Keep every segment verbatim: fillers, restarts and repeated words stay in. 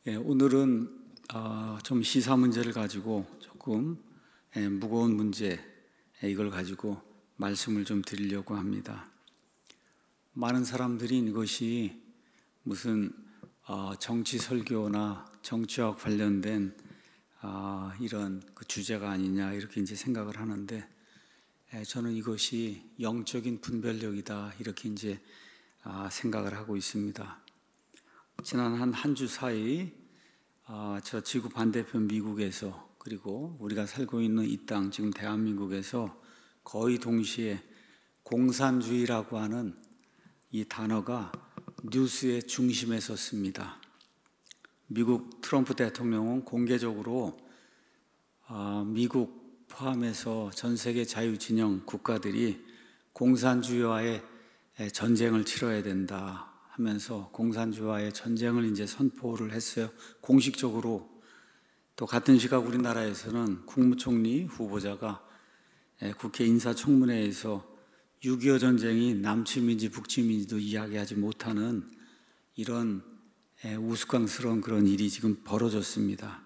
예, 오늘은 어, 좀 시사 문제를 가지고 조금 예, 무거운 문제 예, 이걸 가지고 말씀을 좀 드리려고 합니다. 많은 사람들이 이것이 무슨 어, 정치 설교나 정치와 관련된 어, 이런 그 주제가 아니냐 이렇게 이제 생각을 하는데 예, 저는 이것이 영적인 분별력이다 이렇게 이제 아, 생각을 하고 있습니다. 지난 한 한 주 사이 아, 저 지구 반대편 미국에서 그리고 우리가 살고 있는 이 땅 지금 대한민국에서 거의 동시에 공산주의라고 하는 이 단어가 뉴스의 중심에 섰습니다. 미국 트럼프 대통령은 공개적으로 아, 미국 포함해서 전 세계 자유진영 국가들이 공산주의와의 전쟁을 치러야 된다 하면서 공산주의와의 전쟁을 이제 선포를 했어요. 공식적으로. 또 같은 시각 우리나라에서는 국무총리 후보자가 국회 인사청문회에서 육이오 전쟁이 남침인지 북침인지도 이야기하지 못하는 이런 우스꽝스러운 그런 일이 지금 벌어졌습니다.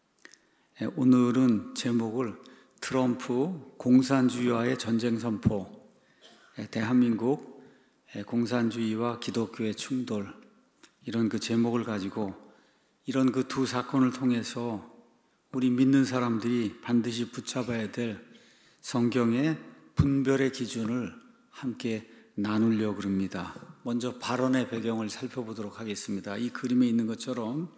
오늘은 제목을 트럼프 공산주의와의 전쟁 선포, 대한민국 공산주의와 기독교의 충돌, 이런 그 제목을 가지고 이런 그 두 사건을 통해서 우리 믿는 사람들이 반드시 붙잡아야 될 성경의 분별의 기준을 함께 나누려고 합니다. 먼저 발언의 배경을 살펴보도록 하겠습니다. 이 그림에 있는 것처럼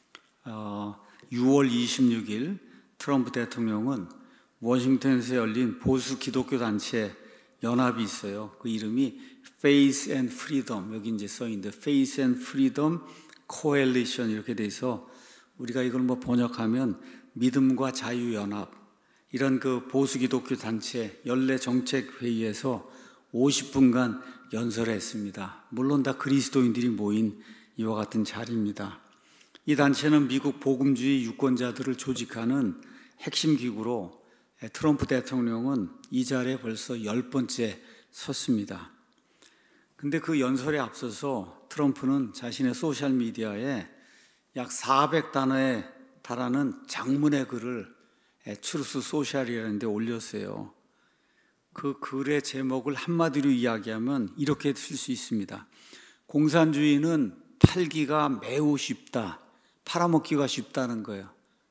어, 유월 이십육일 트럼프 대통령은 워싱턴에서 열린 보수 기독교 단체 연합이 있어요. 그 이름이 Faith and Freedom, 여기 이제 써 있는데 Faith and Freedom Coalition 이렇게 돼서 우리가 이걸 뭐 번역하면 믿음과 자유 연합, 이런 그 보수 기독교 단체 연례 정책 회의에서 오십 분간 연설을 했습니다. 물론 다 그리스도인들이 모인 이와 같은 자리입니다. 이 단체는 미국 복음주의 유권자들을 조직하는 핵심 기구로 트럼프 대통령은 이 자리에 벌써 열 번째 섰습니다. 근데 그 연설에 앞서서 트럼프는 자신의 소셜미디어에 약 사백 단어에 달하는 장문의 글을 트루스 소셜이라는 데 올렸어요. 그 글의 제목을 한마디로 이야기하면 이렇게 쓸 수 있습니다. 공산주의는 팔기가 매우 쉽다. 팔아먹기가 쉽다는 거예요.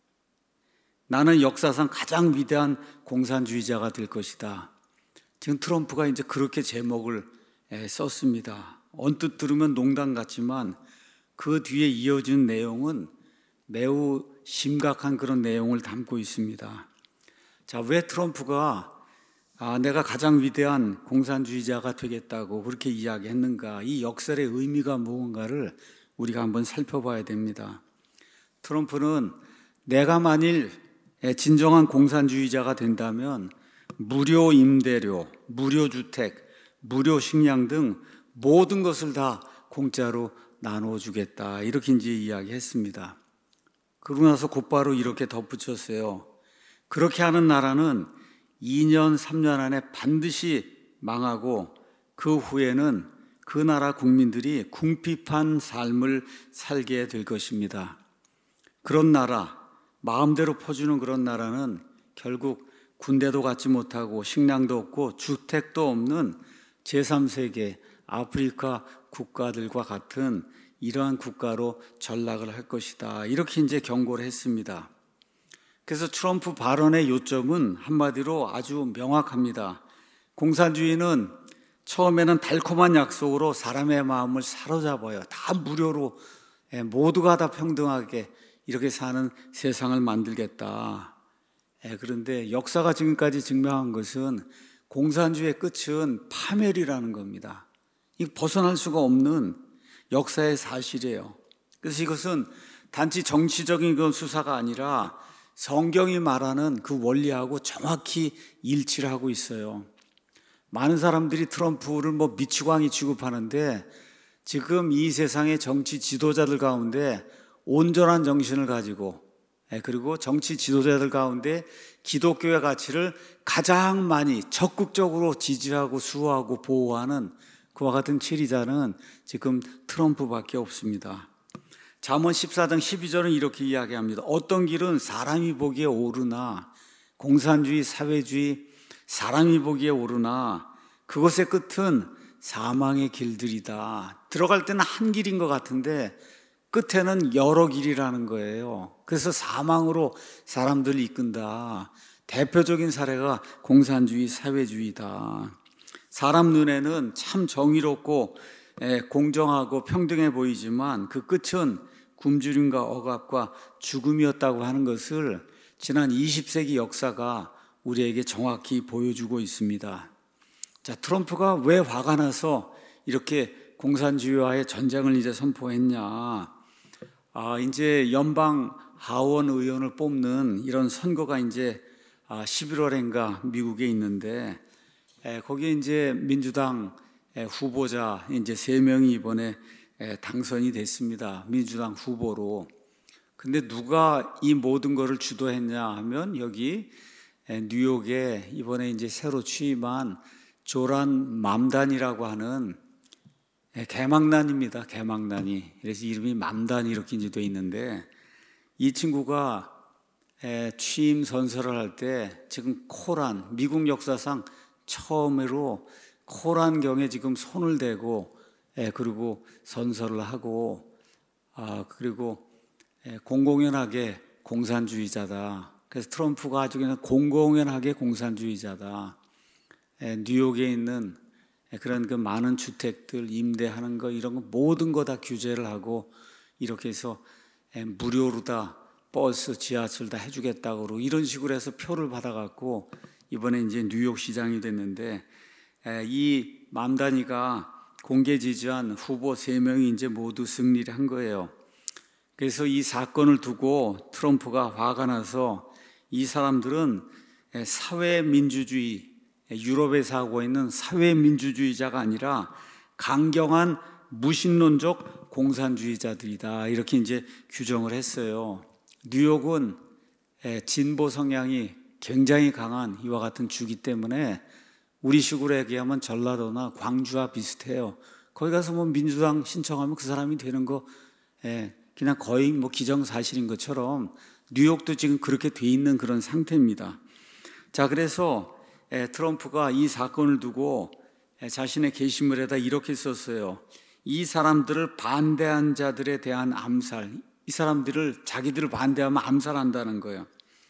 나는 역사상 가장 위대한 공산주의자가 될 것이다. 지금 트럼프가 이제 그렇게 제목을 썼습니다. 언뜻 들으면 농담 같지만 그 뒤에 이어진 내용은 매우 심각한 그런 내용을 담고 있습니다. 자, 왜 트럼프가 아, 내가 가장 위대한 공산주의자가 되겠다고 그렇게 이야기했는가? 이 역설의 의미가 무언가를 우리가 한번 살펴봐야 됩니다. 트럼프는 내가 만일 진정한 공산주의자가 된다면 무료 임대료, 무료 주택, 무료 식량 등 모든 것을 다 공짜로 나눠주겠다 이렇게 이제 이야기했습니다. 그러고 나서 곧바로 이렇게 덧붙였어요. 그렇게 하는 나라는 이 년, 삼 년 안에 반드시 망하고 그 후에는 그 나라 국민들이 궁핍한 삶을 살게 될 것입니다. 그런 나라, 마음대로 퍼주는 그런 나라는 결국 군대도 갖지 못하고 식량도 없고 주택도 없는 제삼 세계 아프리카 국가들과 같은 이러한 국가로 전락을 할 것이다. 이렇게 이제 경고를 했습니다. 그래서 트럼프 발언의 요점은 한마디로 아주 명확합니다. 공산주의는 처음에는 달콤한 약속으로 사람의 마음을 사로잡아요. 다 무료로 모두가 다 평등하게 이렇게 사는 세상을 만들겠다. 그런데 역사가 지금까지 증명한 것은 공산주의의 끝은 파멸이라는 겁니다. 이 벗어날 수가 없는 역사의 사실이에요. 그래서 이것은 단지 정치적인 그런 수사가 아니라 성경이 말하는 그 원리하고 정확히 일치를 하고 있어요. 많은 사람들이 트럼프를 뭐 미치광이 취급하는데 지금 이 세상의 정치 지도자들 가운데 온전한 정신을 가지고 그리고 정치 지도자들 가운데 기독교의 가치를 가장 많이 적극적으로 지지하고 수호하고 보호하는 그와 같은 지리자는 지금 트럼프밖에 없습니다. 잠언 십사 장 십이 절은 이렇게 이야기합니다. 어떤 길은 사람이 보기에 옳으나, 공산주의, 사회주의, 사람이 보기에 옳으나 그것의 끝은 사망의 길들이다. 들어갈 때는 한 길인 것 같은데 끝에는 여러 길이라는 거예요. 그래서 사망으로 사람들을 이끈다. 대표적인 사례가 공산주의, 사회주의다. 사람 눈에는 참 정의롭고 공정하고 평등해 보이지만 그 끝은 굶주림과 억압과 죽음이었다고 하는 것을 지난 이십 세기 역사가 우리에게 정확히 보여주고 있습니다. 자, 트럼프가 왜 화가 나서 이렇게 공산주의와의 전쟁을 이제 선포했냐? 아, 이제 연방 하원 의원을 뽑는 이런 선거가 이제 십일월인가 미국에 있는데, 거기에 이제 민주당 후보자 이제 세 명이 이번에 당선이 됐습니다. 민주당 후보로. 근데 누가 이 모든 것을 주도했냐 하면 여기 뉴욕에 이번에 이제 새로 취임한 조란 맘단이라고 하는 개망난입니다. 개망난이. 그래서 이름이 맘단이 이렇게 이제 돼 있는데, 이 친구가 취임 선서를 할 때 지금 코란, 미국 역사상 처음으로 코란경에 지금 손을 대고 그리고 선서를 하고, 아, 그리고 공공연하게 공산주의자다. 그래서 트럼프가 아주 그냥 공공연하게 공산주의자다. 뉴욕에 있는 그런 그 많은 주택들 임대하는 거 이런 거 모든 거 다 규제를 하고 이렇게 해서 무료로 다 버스, 지하철 다 해주겠다고 이런 식으로 해서 표를 받아갖고 이번에 이제 뉴욕 시장이 됐는데, 이 맘다니가 공개 지지한 후보 세 명이 이제 모두 승리를 한 거예요. 그래서 이 사건을 두고 트럼프가 화가 나서 이 사람들은 사회민주주의, 유럽에서 하고 있는 사회민주주의자가 아니라 강경한 무신론적 공산주의자들이다. 이렇게 이제 규정을 했어요. 뉴욕은 진보 성향이 굉장히 강한 이와 같은 주기 때문에 우리식으로 얘기하면 전라도나 광주와 비슷해요. 거기 가서 뭐 민주당 신청하면 그 사람이 되는 거 그냥 거의 뭐 기정사실인 것처럼 뉴욕도 지금 그렇게 돼 있는 그런 상태입니다. 자, 그래서 트럼프가 이 사건을 두고 자신의 게시물에다 이렇게 썼어요. 이 사람들을 반대한 자들에 대한 암살, 이 사람들을 자기들을 반대하면 암살한다는 거예요.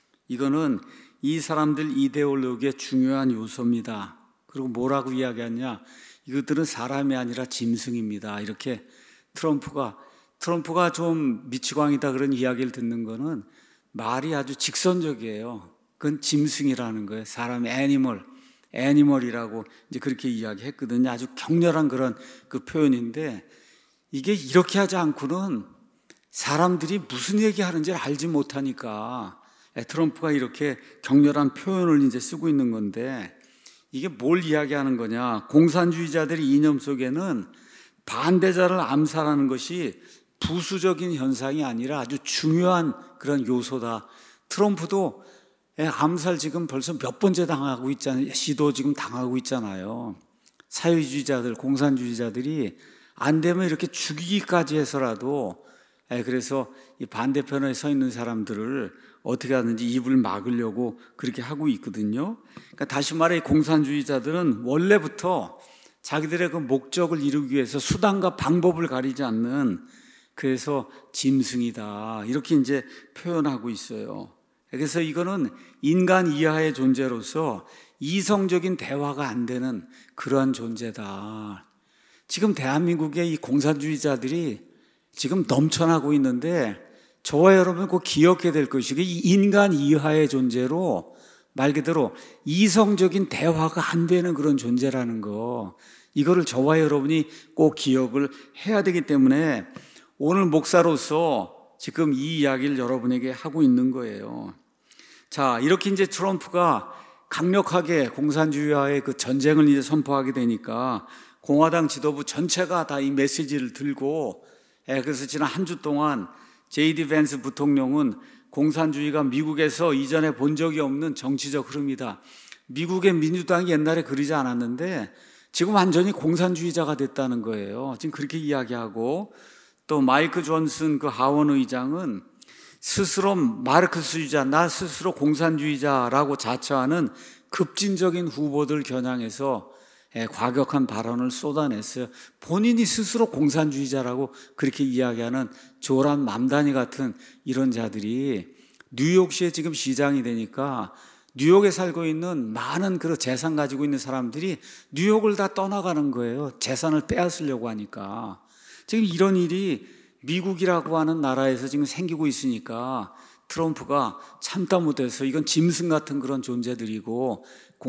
이거는 이 사람들 이데올로기의 중요한 요소입니다. 그리고 뭐라고 이야기하냐? 이것들은 사람이 아니라 짐승입니다. 이렇게 트럼프가 트럼프가 좀 미치광이다 그런 이야기를 듣는 거는 말이 아주 직선적이에요. 그건 짐승이라는 거예요. 사람 애니멀, 애니멀이라고 이제 그렇게 이야기했거든요. 아주 격렬한 그런 그 표현인데, 이게 이렇게 하지 않고는 사람들이 무슨 얘기하는지 알지 못하니까 트럼프가 이렇게 격렬한 표현을 이제 쓰고 있는 건데, 이게 뭘 이야기하는 거냐? 공산주의자들의 이념 속에는 반대자를 암살하는 것이 부수적인 현상이 아니라 아주 중요한 그런 요소다. 트럼프도 암살 지금 벌써 몇 번째 당하고 있잖아요. 시도 지금 당하고 있잖아요. 사회주의자들, 공산주의자들이 안 되면 이렇게 죽이기까지 해서라도, 그래서 이 반대편에 서 있는 사람들을 어떻게 하든지 입을 막으려고 그렇게 하고 있거든요. 그러니까 다시 말해 공산주의자들은 원래부터 자기들의 그 목적을 이루기 위해서 수단과 방법을 가리지 않는, 그래서 짐승이다 이렇게 이제 표현하고 있어요. 그래서 이거는 인간 이하의 존재로서 이성적인 대화가 안 되는 그러한 존재다. 지금 대한민국의 이 공산주의자들이 지금 넘쳐나고 있는데, 저와 여러분 꼭 기억해야 될 것이 이 인간 이하의 존재로 말 그대로 이성적인 대화가 안 되는 그런 존재라는 거, 이거를 저와 여러분이 꼭 기억을 해야 되기 때문에 오늘 목사로서 지금 이 이야기를 여러분에게 하고 있는 거예요. 자, 이렇게 이제 트럼프가 강력하게 공산주의와의 그 전쟁을 이제 선포하게 되니까 공화당 지도부 전체가 다 이 메시지를 들고, 그래서 지난 한 주 동안 제이디 밴스 부통령은 공산주의가 미국에서 이전에 본 적이 없는 정치적 흐름이다. 미국의 민주당이 옛날에 그러지 않았는데 지금 완전히 공산주의자가 됐다는 거예요. 지금 그렇게 이야기하고, 또 마이크 존슨 그 하원 의장은 스스로 마르크스주의자, 나 스스로 공산주의자라고 자처하는 급진적인 후보들 겨냥해서 과격한 발언을 쏟아냈어요. 본인이 스스로 공산주의자라고 그렇게 이야기하는 조란 맘다니 같은 이런 자들이 뉴욕시에 지금 시장이 되니까 뉴욕에 살고 있는 많은 그 재산 가지고 있는 사람들이 뉴욕을 다 떠나가는 거예요. 재산을 빼앗으려고 하니까. 지금 이런 일이 미국이라고 하는 나라에서 지금 생기고 있으니까 트럼프가 참다 못해서 이건 짐승 같은 그런 존재들이고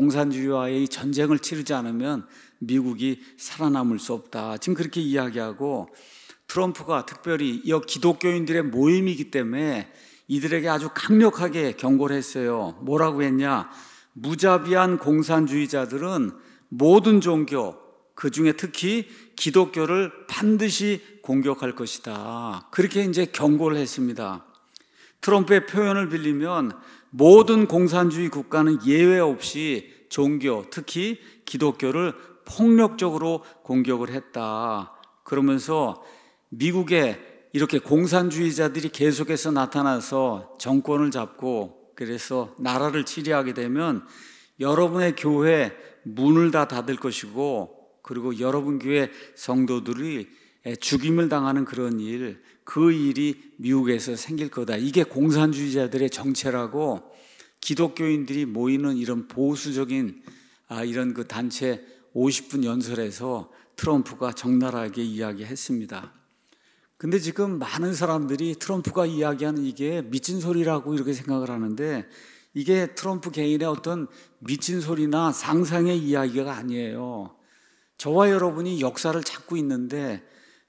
공산주의와의 전쟁을 치르지 않으면 미국이 살아남을 수 없다. 지금 그렇게 이야기하고, 트럼프가 특별히 이 기독교인들의 모임이기 때문에 이들에게 아주 강력하게 경고를 했어요. 뭐라고 했냐? 무자비한 공산주의자들은 모든 종교, 그 중에 특히 기독교를 반드시 공격할 것이다. 그렇게 이제 경고를 했습니다. 트럼프의 표현을 빌리면 모든 공산주의 국가는 예외 없이 종교, 특히 기독교를 폭력적으로 공격을 했다. 그러면서 미국에 이렇게 공산주의자들이 계속해서 나타나서 정권을 잡고 그래서 나라를 치리하게 되면 여러분의 교회 문을 다 닫을 것이고, 그리고 여러분 교회 성도들이 죽임을 당하는 그런 일, 그 일이 미국에서 생길 거다. 이게 공산주의자들의 정체라고 기독교인들이 모이는 이런 보수적인 아, 이런 그 단체 오십 분 연설에서 트럼프가 적나라하게 이야기했습니다. 근데 지금 많은 사람들이 트럼프가 이야기하는 이게 미친 소리라고 이렇게 생각을 하는데, 이게 트럼프 개인의 어떤 미친 소리나 상상의 이야기가 아니에요. 저와 여러분이 역사를 찾고 있는데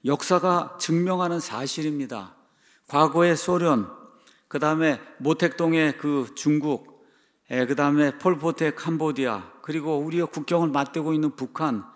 역사가 증명하는 사실입니다. 과거의 소련, 그 다음에 모택동의 그 중국, 그 다음에 폴포트의 캄보디아, 그리고 우리가 국경을 맞대고 있는 북한,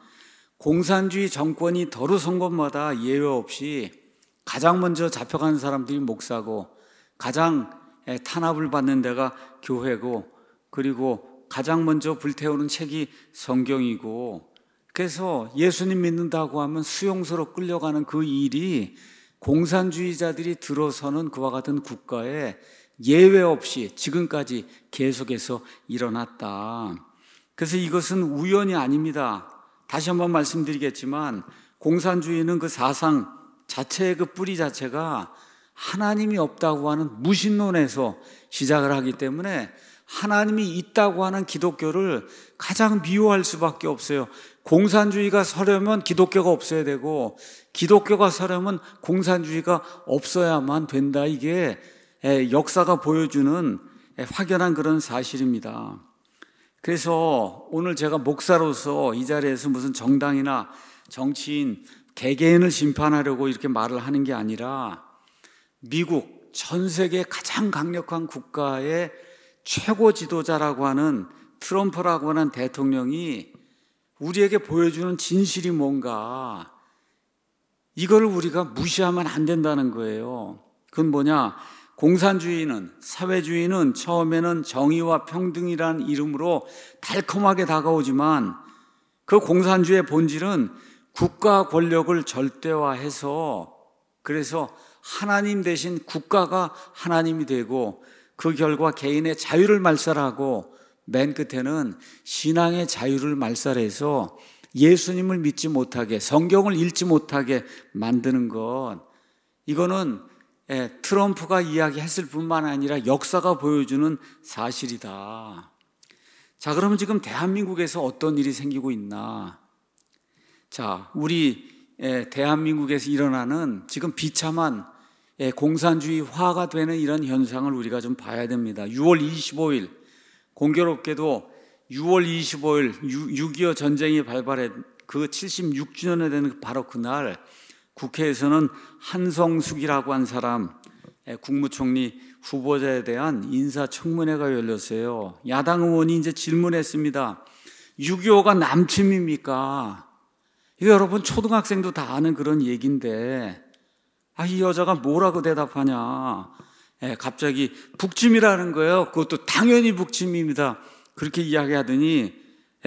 공산주의 정권이 들어선 곳마다 예외 없이 가장 먼저 잡혀가는 사람들이 목사고, 가장 탄압을 받는 데가 교회고, 그리고 가장 먼저 불태우는 책이 성경이고, 그래서 예수님 믿는다고 하면 수용소로 끌려가는 그 일이 공산주의자들이 들어서는 그와 같은 국가에 예외 없이 지금까지 계속해서 일어났다. 그래서 이것은 우연이 아닙니다. 다시 한번 말씀드리겠지만 공산주의는 그 사상 자체의 그 뿌리 자체가 하나님이 없다고 하는 무신론에서 시작을 하기 때문에 하나님이 있다고 하는 기독교를 가장 미워할 수밖에 없어요. 공산주의가 서려면 기독교가 없어야 되고, 기독교가 서려면 공산주의가 없어야만 된다. 이게 역사가 보여주는 확연한 그런 사실입니다. 그래서 오늘 제가 목사로서 이 자리에서 무슨 정당이나 정치인, 개개인을 심판하려고 이렇게 말을 하는 게 아니라, 미국 전 세계 가장 강력한 국가의 최고 지도자라고 하는 트럼프라고 하는 대통령이 우리에게 보여주는 진실이 뭔가, 이걸 우리가 무시하면 안 된다는 거예요. 그건 뭐냐? 공산주의는, 사회주의는 처음에는 정의와 평등이라는 이름으로 달콤하게 다가오지만 그 공산주의의 본질은 국가 권력을 절대화해서, 그래서 하나님 대신 국가가 하나님이 되고, 그 결과 개인의 자유를 말살하고, 맨 끝에는 신앙의 자유를 말살해서 예수님을 믿지 못하게, 성경을 읽지 못하게 만드는 것, 이거는 트럼프가 이야기했을 뿐만 아니라 역사가 보여주는 사실이다. 자, 그러면 지금 대한민국에서 어떤 일이 생기고 있나? 자, 우리 대한민국에서 일어나는 지금 비참한 공산주의화가 되는 이런 현상을 우리가 좀 봐야 됩니다. 유월 이십오일, 공교롭게도 유월 이십오일 육이오 전쟁이 발발해 그 칠십육 주년에 되는 바로 그날 국회에서는 한성숙이라고 한 사람 국무총리 후보자에 대한 인사청문회가 열렸어요. 야당 의원이 이제 질문했습니다. 육이오가 남침입니까? 이거 여러분 초등학생도 다 아는 그런 얘기인데, 아, 이 여자가 뭐라고 대답하냐? 예, 갑자기 북침이라는 거예요. 그것도 당연히 북침입니다. 그렇게 이야기하더니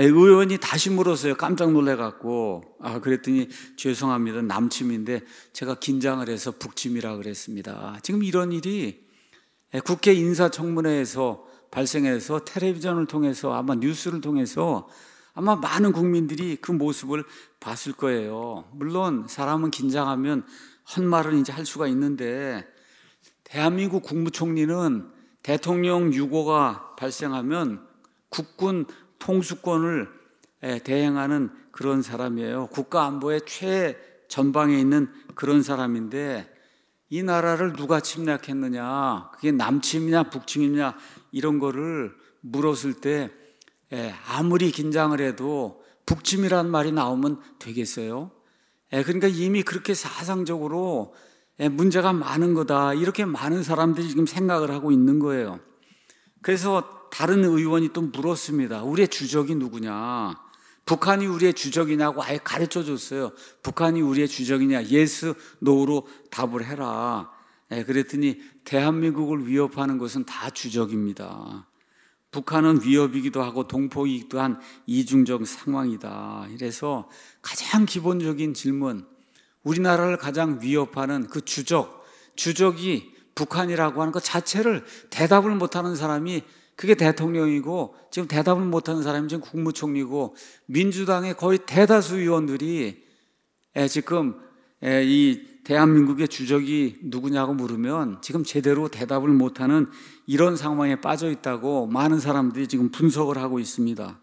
의원이 다시 물었어요. 깜짝 놀래갖고. 아, 그랬더니 죄송합니다. 남침인데 제가 긴장을 해서 북침이라 그랬습니다. 지금 이런 일이 국회 인사청문회에서 발생해서 텔레비전을 통해서 아마 뉴스를 통해서 아마 많은 국민들이 그 모습을 봤을 거예요. 물론 사람은 긴장하면 헛말을 이제 할 수가 있는데 대한민국 국무총리는 대통령 유고가 발생하면 국군 통수권을 대행하는 그런 사람이에요. 국가안보의 최전방에 있는 그런 사람인데 이 나라를 누가 침략했느냐, 그게 남침이냐 북침이냐 이런 거를 물었을 때 아무리 긴장을 해도 북침이라는 말이 나오면 되겠어요? 그러니까 이미 그렇게 사상적으로 문제가 많은 거다, 이렇게 많은 사람들이 지금 생각을 하고 있는 거예요. 그래서 다른 의원이 또 물었습니다. 우리의 주적이 누구냐? 북한이 우리의 주적이냐고 아예 가르쳐 줬어요. 북한이 우리의 주적이냐? 예스, 노로 답을 해라. 그랬더니 대한민국을 위협하는 것은 다 주적입니다. 북한은 위협이기도 하고 동포이기도 한 이중적 상황이다. 이래서 가장 기본적인 질문, 우리나라를 가장 위협하는 그 주적, 주적이 북한이라고 하는 것 자체를 대답을 못하는 사람이 그게 대통령이고, 지금 대답을 못하는 사람이 지금 국무총리고, 민주당의 거의 대다수 의원들이 지금 이 대한민국의 주적이 누구냐고 물으면 지금 제대로 대답을 못하는 이런 상황에 빠져 있다고 많은 사람들이 지금 분석을 하고 있습니다.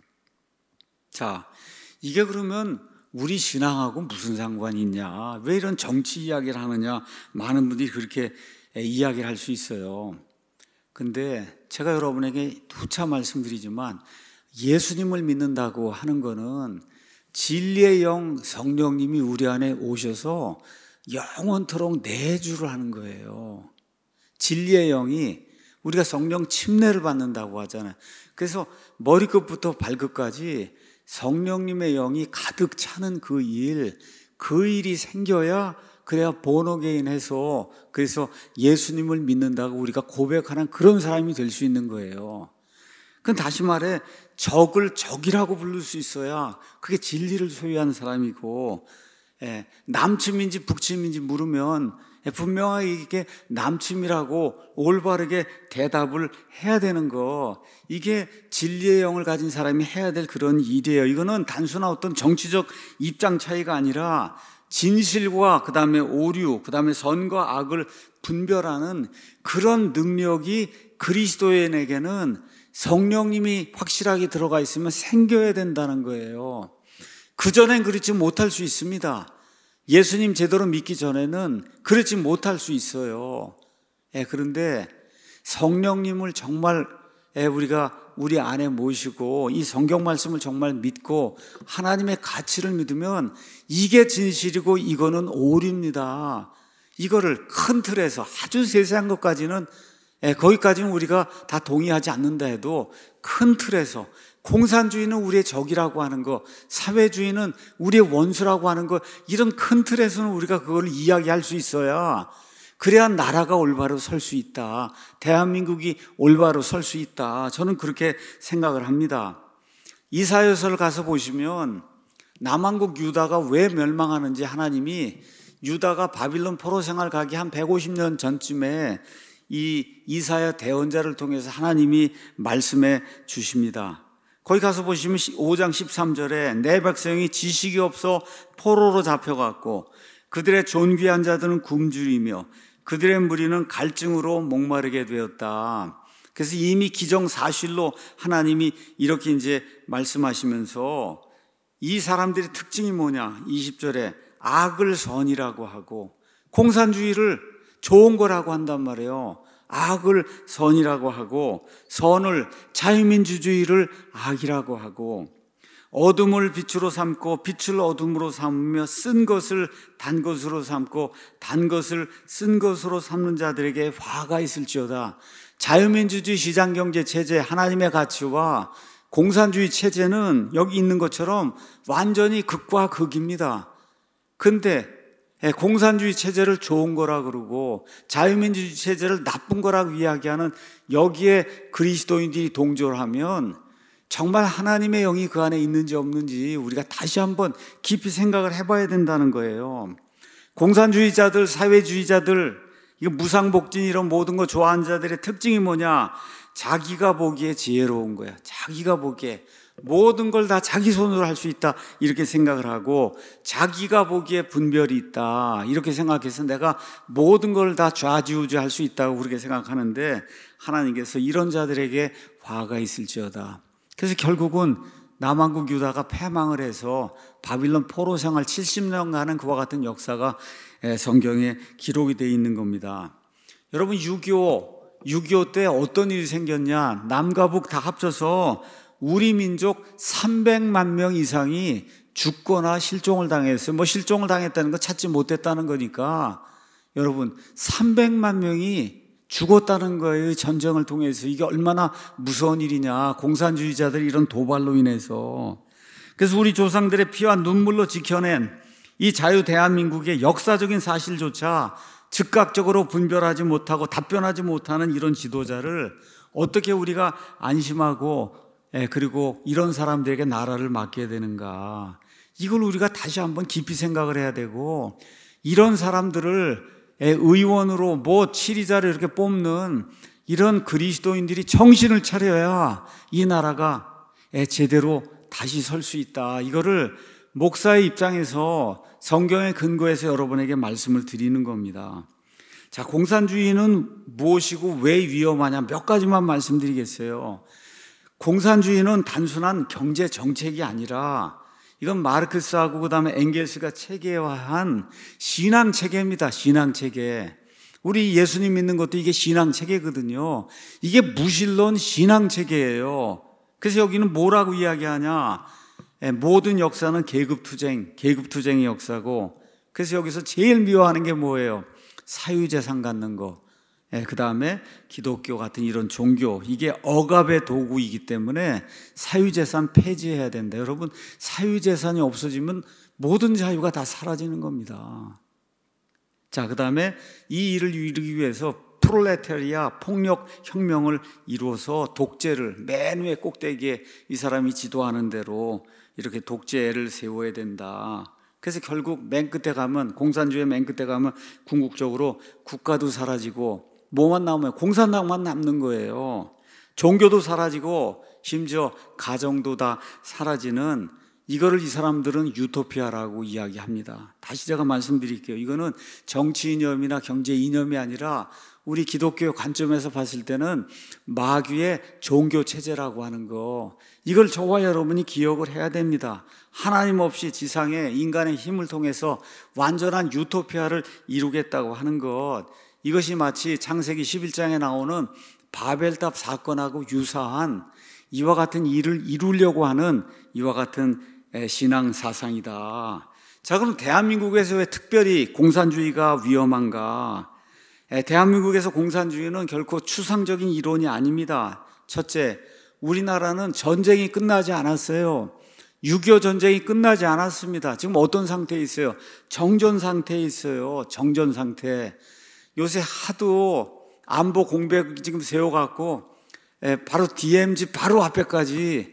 자, 이게 그러면 우리 신앙하고 무슨 상관이 있냐? 왜 이런 정치 이야기를 하느냐? 많은 분들이 그렇게 이야기를 할 수 있어요. 근데 제가 여러분에게 누차 말씀드리지만 예수님을 믿는다고 하는 거는 진리의 영 성령님이 우리 안에 오셔서 영원토록 내주를 하는 거예요. 진리의 영이, 우리가 성령 침례를 받는다고 하잖아요. 그래서 머리끝부터 발끝까지 성령님의 영이 가득 차는 그 일, 그 일이 생겨야 그래야 본어게인해서, 그래서 예수님을 믿는다고 우리가 고백하는 그런 사람이 될 수 있는 거예요. 그건 다시 말해 적을 적이라고 부를 수 있어야 그게 진리를 소유한 사람이고, 예, 남침인지 북침인지 물으면 분명하게 이게 남침이라고 올바르게 대답을 해야 되는 거, 이게 진리의 영을 가진 사람이 해야 될 그런 일이에요. 이거는 단순한 어떤 정치적 입장 차이가 아니라 진실과 그 다음에 오류, 그 다음에 선과 악을 분별하는 그런 능력이 그리스도인에게는 성령님이 확실하게 들어가 있으면 생겨야 된다는 거예요. 그전엔 그렇지 못할 수 있습니다. 예수님 제대로 믿기 전에는 그렇지 못할 수 있어요. 예, 그런데 성령님을 정말 예, 우리가 우리 안에 모시고 이 성경 말씀을 정말 믿고 하나님의 가치를 믿으면 이게 진실이고 이거는 오류입니다. 이거를 큰 틀에서 아주 세세한 것까지는 예, 거기까지는 우리가 다 동의하지 않는다 해도 큰 틀에서 공산주의는 우리의 적이라고 하는 거, 사회주의는 우리의 원수라고 하는 거, 이런 큰 틀에서는 우리가 그걸 이야기할 수 있어야 그래야 나라가 올바로 설 수 있다. 대한민국이 올바로 설 수 있다. 저는 그렇게 생각을 합니다. 이사야서를 가서 보시면 남한국 유다가 왜 멸망하는지 하나님이 유다가 바빌론 포로 생활 가기 한 백오십 년 전쯤에 이 이사야 대언자를 통해서 하나님이 말씀해 주십니다. 거기 가서 보시면 오 장 십삼 절에 내 백성이 지식이 없어 포로로 잡혀갔고 그들의 존귀한 자들은 굶주리며 그들의 무리는 갈증으로 목마르게 되었다. 그래서 이미 기정사실로 하나님이 이렇게 이제 말씀하시면서 이 사람들의 특징이 뭐냐? 이십 절에 악을 선이라고 하고 공산주의를 좋은 거라고 한단 말이에요. 악을 선이라고 하고 선을 자유민주주의를 악이라고 하고 어둠을 빛으로 삼고 빛을 어둠으로 삼으며 쓴 것을 단 것으로 삼고 단 것을 쓴 것으로 삼는 자들에게 화가 있을지어다. 자유민주주의 시장경제 체제 하나님의 가치와 공산주의 체제는 여기 있는 것처럼 완전히 극과 극입니다. 근데 공산주의 체제를 좋은 거라 그러고 자유민주주의 체제를 나쁜 거라고 이야기하는 여기에 그리스도인들이 동조를 하면 정말 하나님의 영이 그 안에 있는지 없는지 우리가 다시 한번 깊이 생각을 해봐야 된다는 거예요. 공산주의자들, 사회주의자들, 이거 무상복진 이런 모든 거 좋아하는 자들의 특징이 뭐냐? 자기가 보기에 지혜로운 거야. 자기가 보기에 모든 걸 다 자기 손으로 할 수 있다 이렇게 생각을 하고, 자기가 보기에 분별이 있다 이렇게 생각해서 내가 모든 걸 다 좌지우지할 수 있다고 그렇게 생각하는데, 하나님께서 이런 자들에게 화가 있을지어다. 그래서 결국은 남한국 유다가 패망을 해서 바빌론 포로 생활 칠십 년간은 그와 같은 역사가 성경에 기록이 되어 있는 겁니다. 여러분, 육이오, 육이오 때 어떤 일이 생겼냐? 남과 북 다 합쳐서 우리 민족 삼백만 명 이상이 죽거나 실종을 당했어요. 뭐 실종을 당했다는 거 찾지 못했다는 거니까 여러분 삼백만 명이 죽었다는 거예요. 전쟁을 통해서. 이게 얼마나 무서운 일이냐. 공산주의자들이 이런 도발로 인해서. 그래서 우리 조상들의 피와 눈물로 지켜낸 이 자유 대한민국의 역사적인 사실조차 즉각적으로 분별하지 못하고 답변하지 못하는 이런 지도자를 어떻게 우리가 안심하고 그리고 이런 사람들에게 나라를 맡겨야 되는가. 이걸 우리가 다시 한번 깊이 생각을 해야 되고, 이런 사람들을 의원으로 뭐 치리자를 이렇게 뽑는 이런 그리스도인들이 정신을 차려야 이 나라가 제대로 다시 설 수 있다. 이거를 목사의 입장에서 성경의 근거에서 여러분에게 말씀을 드리는 겁니다. 자, 공산주의는 무엇이고 왜 위험하냐 몇 가지만 말씀드리겠어요. 공산주의는 단순한 경제 정책이 아니라 이건 마르크스하고 그 다음에 엥겔스가 체계화한 신앙 체계입니다. 신앙 체계. 우리 예수님 믿는 것도 이게 신앙 체계거든요. 이게 무신론 신앙 체계예요. 그래서 여기는 뭐라고 이야기하냐? 모든 역사는 계급투쟁, 계급투쟁의 역사고, 그래서 여기서 제일 미워하는 게 뭐예요? 사유재산 갖는 거. 그 다음에 기독교 같은 이런 종교, 이게 억압의 도구이기 때문에 사유재산 폐지해야 된다. 여러분, 사유재산이 없어지면 모든 자유가 다 사라지는 겁니다. 자, 그 다음에 이 일을 이루기 위해서 프롤레타리아 폭력혁명을 이루어서 독재를 맨 위에 꼭대기에 이 사람이 지도하는 대로 이렇게 독재를 세워야 된다. 그래서 결국 맨 끝에 가면, 공산주의 맨 끝에 가면 궁극적으로 국가도 사라지고 뭐만 남으면 공산당만 남는 거예요. 종교도 사라지고 심지어 가정도 다 사라지는, 이거를 이 사람들은 유토피아라고 이야기합니다. 다시 제가 말씀드릴게요. 이거는 정치 이념이나 경제 이념이 아니라 우리 기독교 관점에서 봤을 때는 마귀의 종교 체제라고 하는 거, 이걸 저와 여러분이 기억을 해야 됩니다. 하나님 없이 지상에 인간의 힘을 통해서 완전한 유토피아를 이루겠다고 하는 것, 이것이 마치 창세기 십일 장에 나오는 바벨탑 사건하고 유사한 이와 같은 일을 이루려고 하는 이와 같은 신앙 사상이다. 자, 그럼 대한민국에서 왜 특별히 공산주의가 위험한가? 대한민국에서 공산주의는 결코 추상적인 이론이 아닙니다. 첫째, 우리나라는 전쟁이 끝나지 않았어요. 육이오 전쟁이 끝나지 않았습니다. 지금 어떤 상태에 있어요? 정전 상태에 있어요. 정전 상태. 요새 하도 안보 공백 지금 세워갖고 바로 디엠지 바로 앞에까지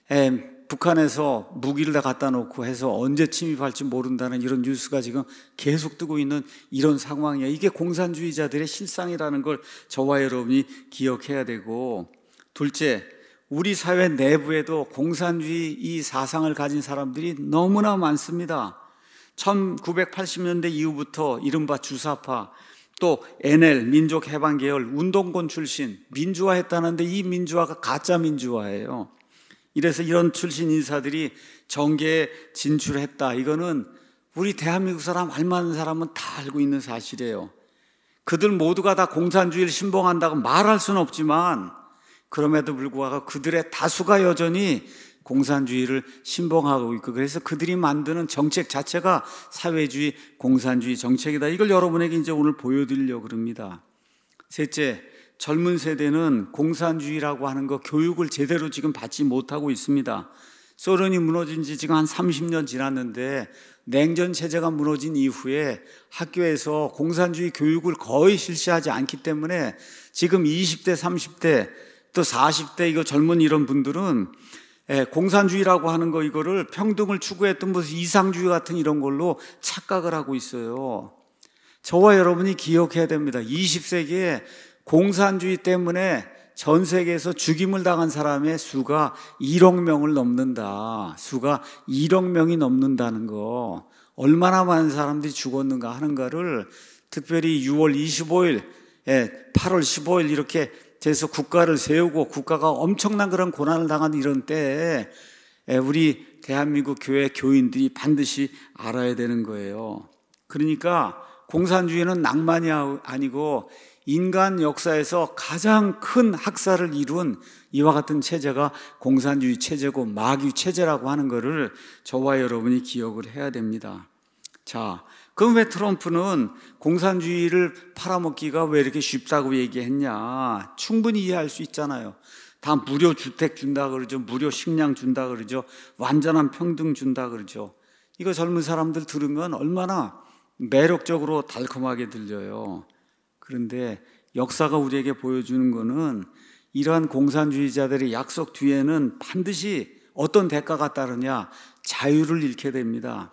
북한에서 무기를 다 갖다 놓고 해서 언제 침입할지 모른다는 이런 뉴스가 지금 계속 뜨고 있는 이런 상황이에요. 이게 공산주의자들의 실상이라는 걸 저와 여러분이 기억해야 되고, 둘째, 우리 사회 내부에도 공산주의 이 사상을 가진 사람들이 너무나 많습니다. 천구백팔십 년대 이후부터 이른바 주사파, 또 엔엘 민족해방계열 운동권 출신 민주화했다는데 이 민주화가 가짜 민주화예요. 이래서 이런 출신 인사들이 정계에 진출했다. 이거는 우리 대한민국 사람, 알만한 사람은 다 알고 있는 사실이에요. 그들 모두가 다 공산주의를 신봉한다고 말할 수는 없지만 그럼에도 불구하고 그들의 다수가 여전히 공산주의를 신봉하고 있고, 그래서 그들이 만드는 정책 자체가 사회주의, 공산주의 정책이다. 이걸 여러분에게 이제 오늘 보여드리려고 합니다. 셋째, 젊은 세대는 공산주의라고 하는 거 교육을 제대로 지금 받지 못하고 있습니다. 소련이 무너진 지 지금 한 삼십 년 지났는데 냉전 체제가 무너진 이후에 학교에서 공산주의 교육을 거의 실시하지 않기 때문에 지금 이십 대, 삼십 대, 또 사십 대 이거 젊은 이런 분들은 예, 공산주의라고 하는 거 이거를 평등을 추구했던 무슨 이상주의 같은 이런 걸로 착각을 하고 있어요. 저와 여러분이 기억해야 됩니다. 이십 세기에 공산주의 때문에 전 세계에서 죽임을 당한 사람의 수가 일억 명을 넘는다. 수가 일억 명이 넘는다는 거. 얼마나 많은 사람들이 죽었는가 하는가를 특별히 유월 이십오일, 팔월 십오일 이렇게 돼서 국가를 세우고 국가가 엄청난 그런 고난을 당하는 이런 때에 우리 대한민국 교회 교인들이 반드시 알아야 되는 거예요. 그러니까 공산주의는 낭만이 아니고 인간 역사에서 가장 큰 학살을 이룬 이와 같은 체제가 공산주의 체제고 마귀 체제라고 하는 것을 저와 여러분이 기억을 해야 됩니다. 자, 그럼 왜 트럼프는 공산주의를 팔아먹기가 왜 이렇게 쉽다고 얘기했냐? 충분히 이해할 수 있잖아요. 다 무료 주택 준다 그러죠. 무료 식량 준다 그러죠. 완전한 평등 준다 그러죠. 이거 젊은 사람들 들으면 얼마나 매력적으로 달콤하게 들려요. 그런데 역사가 우리에게 보여주는 것은 이러한 공산주의자들의 약속 뒤에는 반드시 어떤 대가가 따르냐? 자유를 잃게 됩니다.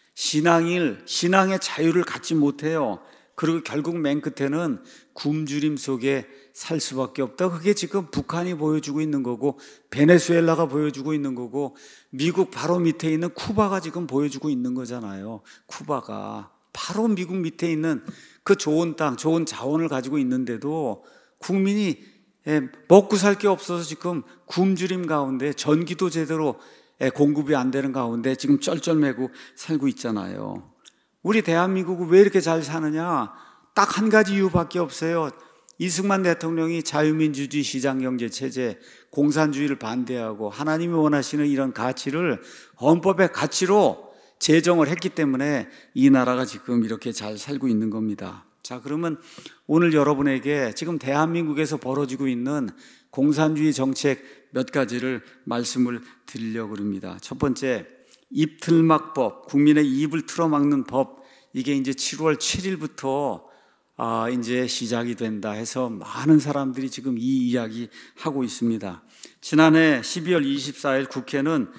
신앙일, 신앙의 자유를 갖지 못해요. 그리고 결국 맨 끝에는 굶주림 속에 살 수밖에 없다. 그게 지금 북한이 보여주고 있는 거고 베네수엘라가 보여주고 있는 거고 미국 바로 밑에 있는 쿠바가 지금 보여주고 있는 거잖아요. 쿠바가 바로 미국 밑에 있는 그 좋은 땅, 좋은 자원을 가지고 있는데도 국민이 먹고 살 게 없어서 지금 굶주림 가운데 전기도 제대로 공급이 안 되는 가운데 지금 쩔쩔매고 살고 있잖아요. 우리 대한민국은 왜 이렇게 잘 사느냐? 딱 한 가지 이유밖에 없어요. 이승만 대통령이 자유민주주의 시장경제 체제, 공산주의를 반대하고 하나님이 원하시는 이런 가치를 헌법의 가치로 제정을 했기 때문에 이 나라가 지금 이렇게 잘 살고 있는 겁니다. 자, 그러면 오늘 여러분에게 지금 대한민국에서 벌어지고 있는 공산주의 정책 몇 가지를 말씀을 드리려고 합니다. 첫 번째, 입틀막법, 국민의 입을 틀어막는 법. 이게 이제 칠월 칠일부터 아, 이제 시작이 된다 해서 많은 사람들이 지금 이 이야기 하고 있습니다. 지난해 십이월 이십사일 국회는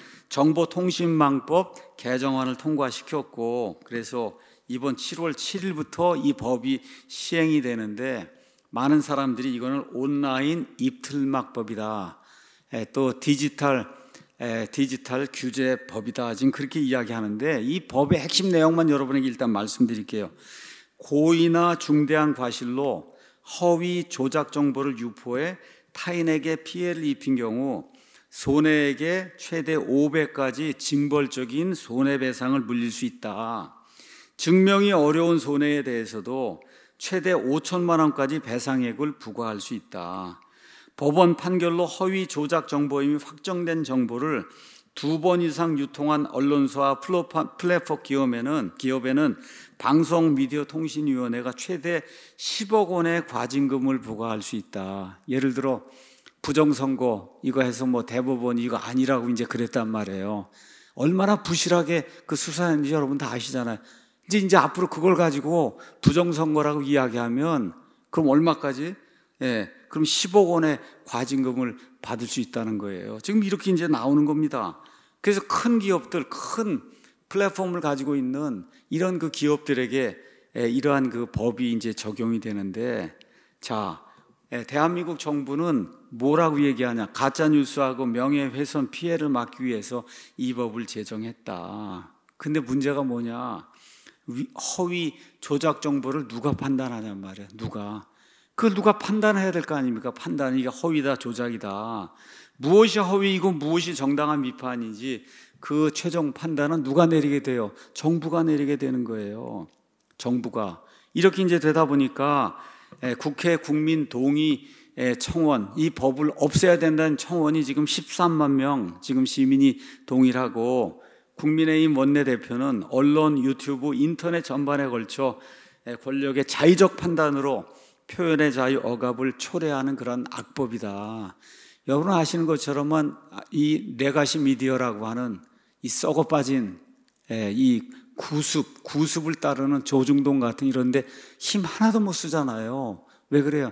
정보통신망법 개정안을 통과시켰고, 그래서 이번 칠월 칠일부터 이 법이 시행이 되는데 많은 사람들이 이거는 온라인 입틀막법이다. 또 디지털 디지털 규제법이다. 지금 그렇게 이야기하는데 이 법의 핵심 내용만 여러분에게 일단 말씀드릴게요. 고의나 중대한 과실로 허위 조작 정보를 유포해 타인에게 피해를 입힌 경우 손해액의 최대 오배까지 징벌적인 손해배상을 물릴 수 있다. 증명이 어려운 손해에 대해서도 최대 오천만 원까지 배상액을 부과할 수 있다. 법원 판결로 허위 조작 정보임이 확정된 정보를 두 번 이상 유통한 언론사와 플랫폼 기업에는, 기업에는 방송미디어통신위원회가 최대 십억 원의 과징금을 부과할 수 있다. 예를 들어 부정선거 이거 해서 뭐 대법원이 이거 아니라고 이제 그랬단 말이에요. 얼마나 부실하게 그 수사했는지 여러분 다 아시잖아요. 이제 이제 앞으로 그걸 가지고 부정선거라고 이야기하면 그럼 얼마까지? 예, 그럼 십억 원의 과징금을 받을 수 있다는 거예요. 지금 이렇게 이제 나오는 겁니다. 그래서 큰 기업들, 큰 플랫폼을 가지고 있는 이런 그 기업들에게 이러한 그 법이 이제 적용이 되는데, 자, 대한민국 정부는 뭐라고 얘기하냐? 가짜 뉴스하고 명예훼손 피해를 막기 위해서 이 법을 제정했다. 근데 문제가 뭐냐? 허위 조작 정보를 누가 판단하냔 말이야. 누가? 그걸 누가 판단해야 될 거 아닙니까? 판단이 이게 허위다, 조작이다. 무엇이 허위이고 무엇이 정당한 비판인지 그 최종 판단은 누가 내리게 돼요? 정부가 내리게 되는 거예요. 정부가. 이렇게 이제 되다 보니까 국회 국민 동의 청원, 이 법을 없애야 된다는 청원이 지금 십삼만 명 지금 시민이 동의를 하고, 국민의힘 원내대표는 언론, 유튜브, 인터넷 전반에 걸쳐 권력의 자의적 판단으로 표현의 자유 억압을 초래하는 그런 악법이다. 여러분 아시는 것처럼은 이 레가시 미디어라고 하는 이 썩어 빠진 이 구습, 구습을 따르는 조중동 같은 이런데 힘 하나도 못 쓰잖아요. 왜 그래요?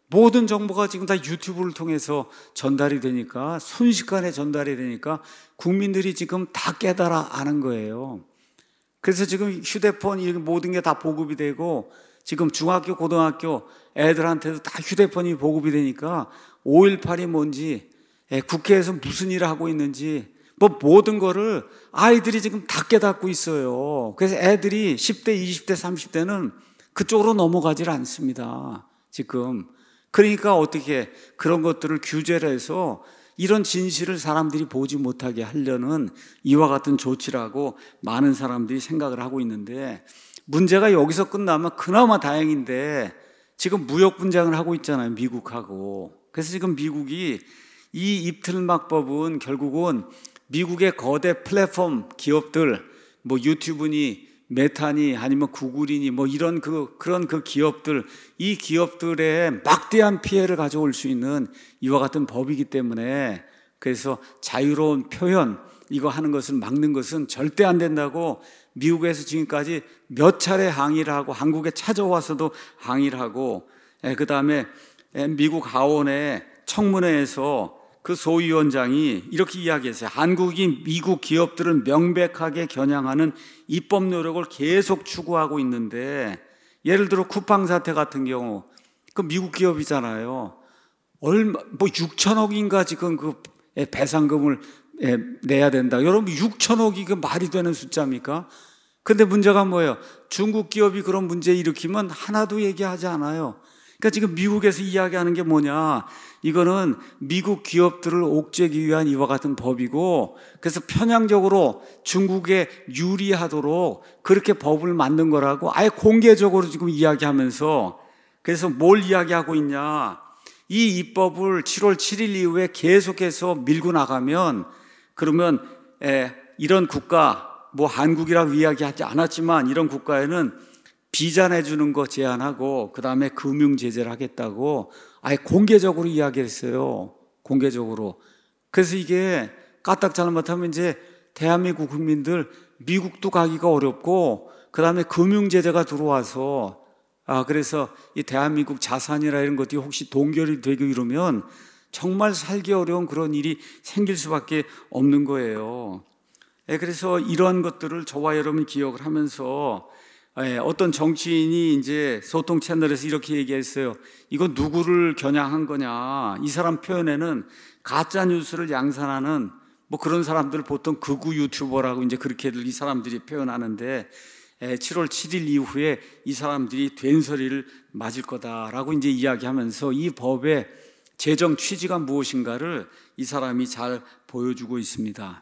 모든 정보가 지금 다 유튜브를 통해서 전달이 되니까, 순식간에 전달이 되니까 국민들이 지금 다 깨달아 아는 거예요. 그래서 지금 휴대폰 이 모든 게 다 보급이 되고, 지금 중학교, 고등학교 애들한테도 다 휴대폰이 보급이 되니까 오일팔이 뭔지, 국회에서 무슨 일을 하고 있는지, 뭐 모든 거를 아이들이 지금 다 깨닫고 있어요. 그래서 애들이 십 대, 이십 대, 삼십 대는 그쪽으로 넘어가질 않습니다, 지금. 그러니까 어떻게 그런 것들을 규제를 해서 이런 진실을 사람들이 보지 못하게 하려는 이와 같은 조치라고 많은 사람들이 생각을 하고 있는데, 문제가 여기서 끝나면 그나마 다행인데 지금 무역 분쟁을 하고 있잖아요, 미국하고. 그래서 지금 미국이 이 입틀막법은 결국은 미국의 거대 플랫폼 기업들, 뭐 유튜브니 메타니 아니면 구글이니 뭐 이런 그 그런 그 기업들, 이 기업들의 막대한 피해를 가져올 수 있는 이와 같은 법이기 때문에, 그래서 자유로운 표현 이거 하는 것을 막는 것은 절대 안 된다고 미국에서 지금까지 몇 차례 항의를 하고, 한국에 찾아와서도 항의를 하고, 그 다음에 미국 하원의 청문회에서 그 소위원장이 이렇게 이야기했어요. 한국이 미국 기업들을 명백하게 겨냥하는 입법 노력을 계속 추구하고 있는데, 예를 들어 쿠팡 사태 같은 경우 그 미국 기업이잖아요. 얼마 뭐 육천억인가 지금 그 배상금을 내야 된다. 여러분 육천억이 그 말이 되는 숫자입니까? 근데 문제가 뭐예요? 중국 기업이 그런 문제 일으키면 하나도 얘기하지 않아요. 그러니까 지금 미국에서 이야기하는 게 뭐냐, 이거는 미국 기업들을 옥죄기 위한 이와 같은 법이고, 그래서 편향적으로 중국에 유리하도록 그렇게 법을 만든 거라고 아예 공개적으로 지금 이야기하면서, 그래서 뭘 이야기하고 있냐, 이 입법을 칠월 칠일 이후에 계속해서 밀고 나가면, 그러면 에, 이런 국가, 뭐 한국이라고 이야기하지 않았지만 이런 국가에는 비자 내주는 거 제한하고 그 다음에 금융 제재를 하겠다고 아예 공개적으로 이야기했어요. 공개적으로. 그래서 이게 까딱 잘못하면 이제 대한민국 국민들 미국도 가기가 어렵고, 그 다음에 금융 제재가 들어와서, 아 그래서 이 대한민국 자산이나 이런 것들이 혹시 동결이 되고 이러면 정말 살기 어려운 그런 일이 생길 수밖에 없는 거예요. 그래서 이러한 것들을 저와 여러분이 기억을 하면서, 어떤 정치인이 이제 소통 채널에서 이렇게 얘기했어요. 이거 누구를 겨냥한 거냐, 이 사람 표현에는 가짜 뉴스를 양산하는 뭐 그런 사람들 보통 극우 유튜버라고 이제 그렇게들 이 사람들이 표현하는데, 칠월 칠일 이후에 이 사람들이 된소리를 맞을 거다라고 이제 이야기하면서 이 법의 재정 취지가 무엇인가를 이 사람이 잘 보여주고 있습니다.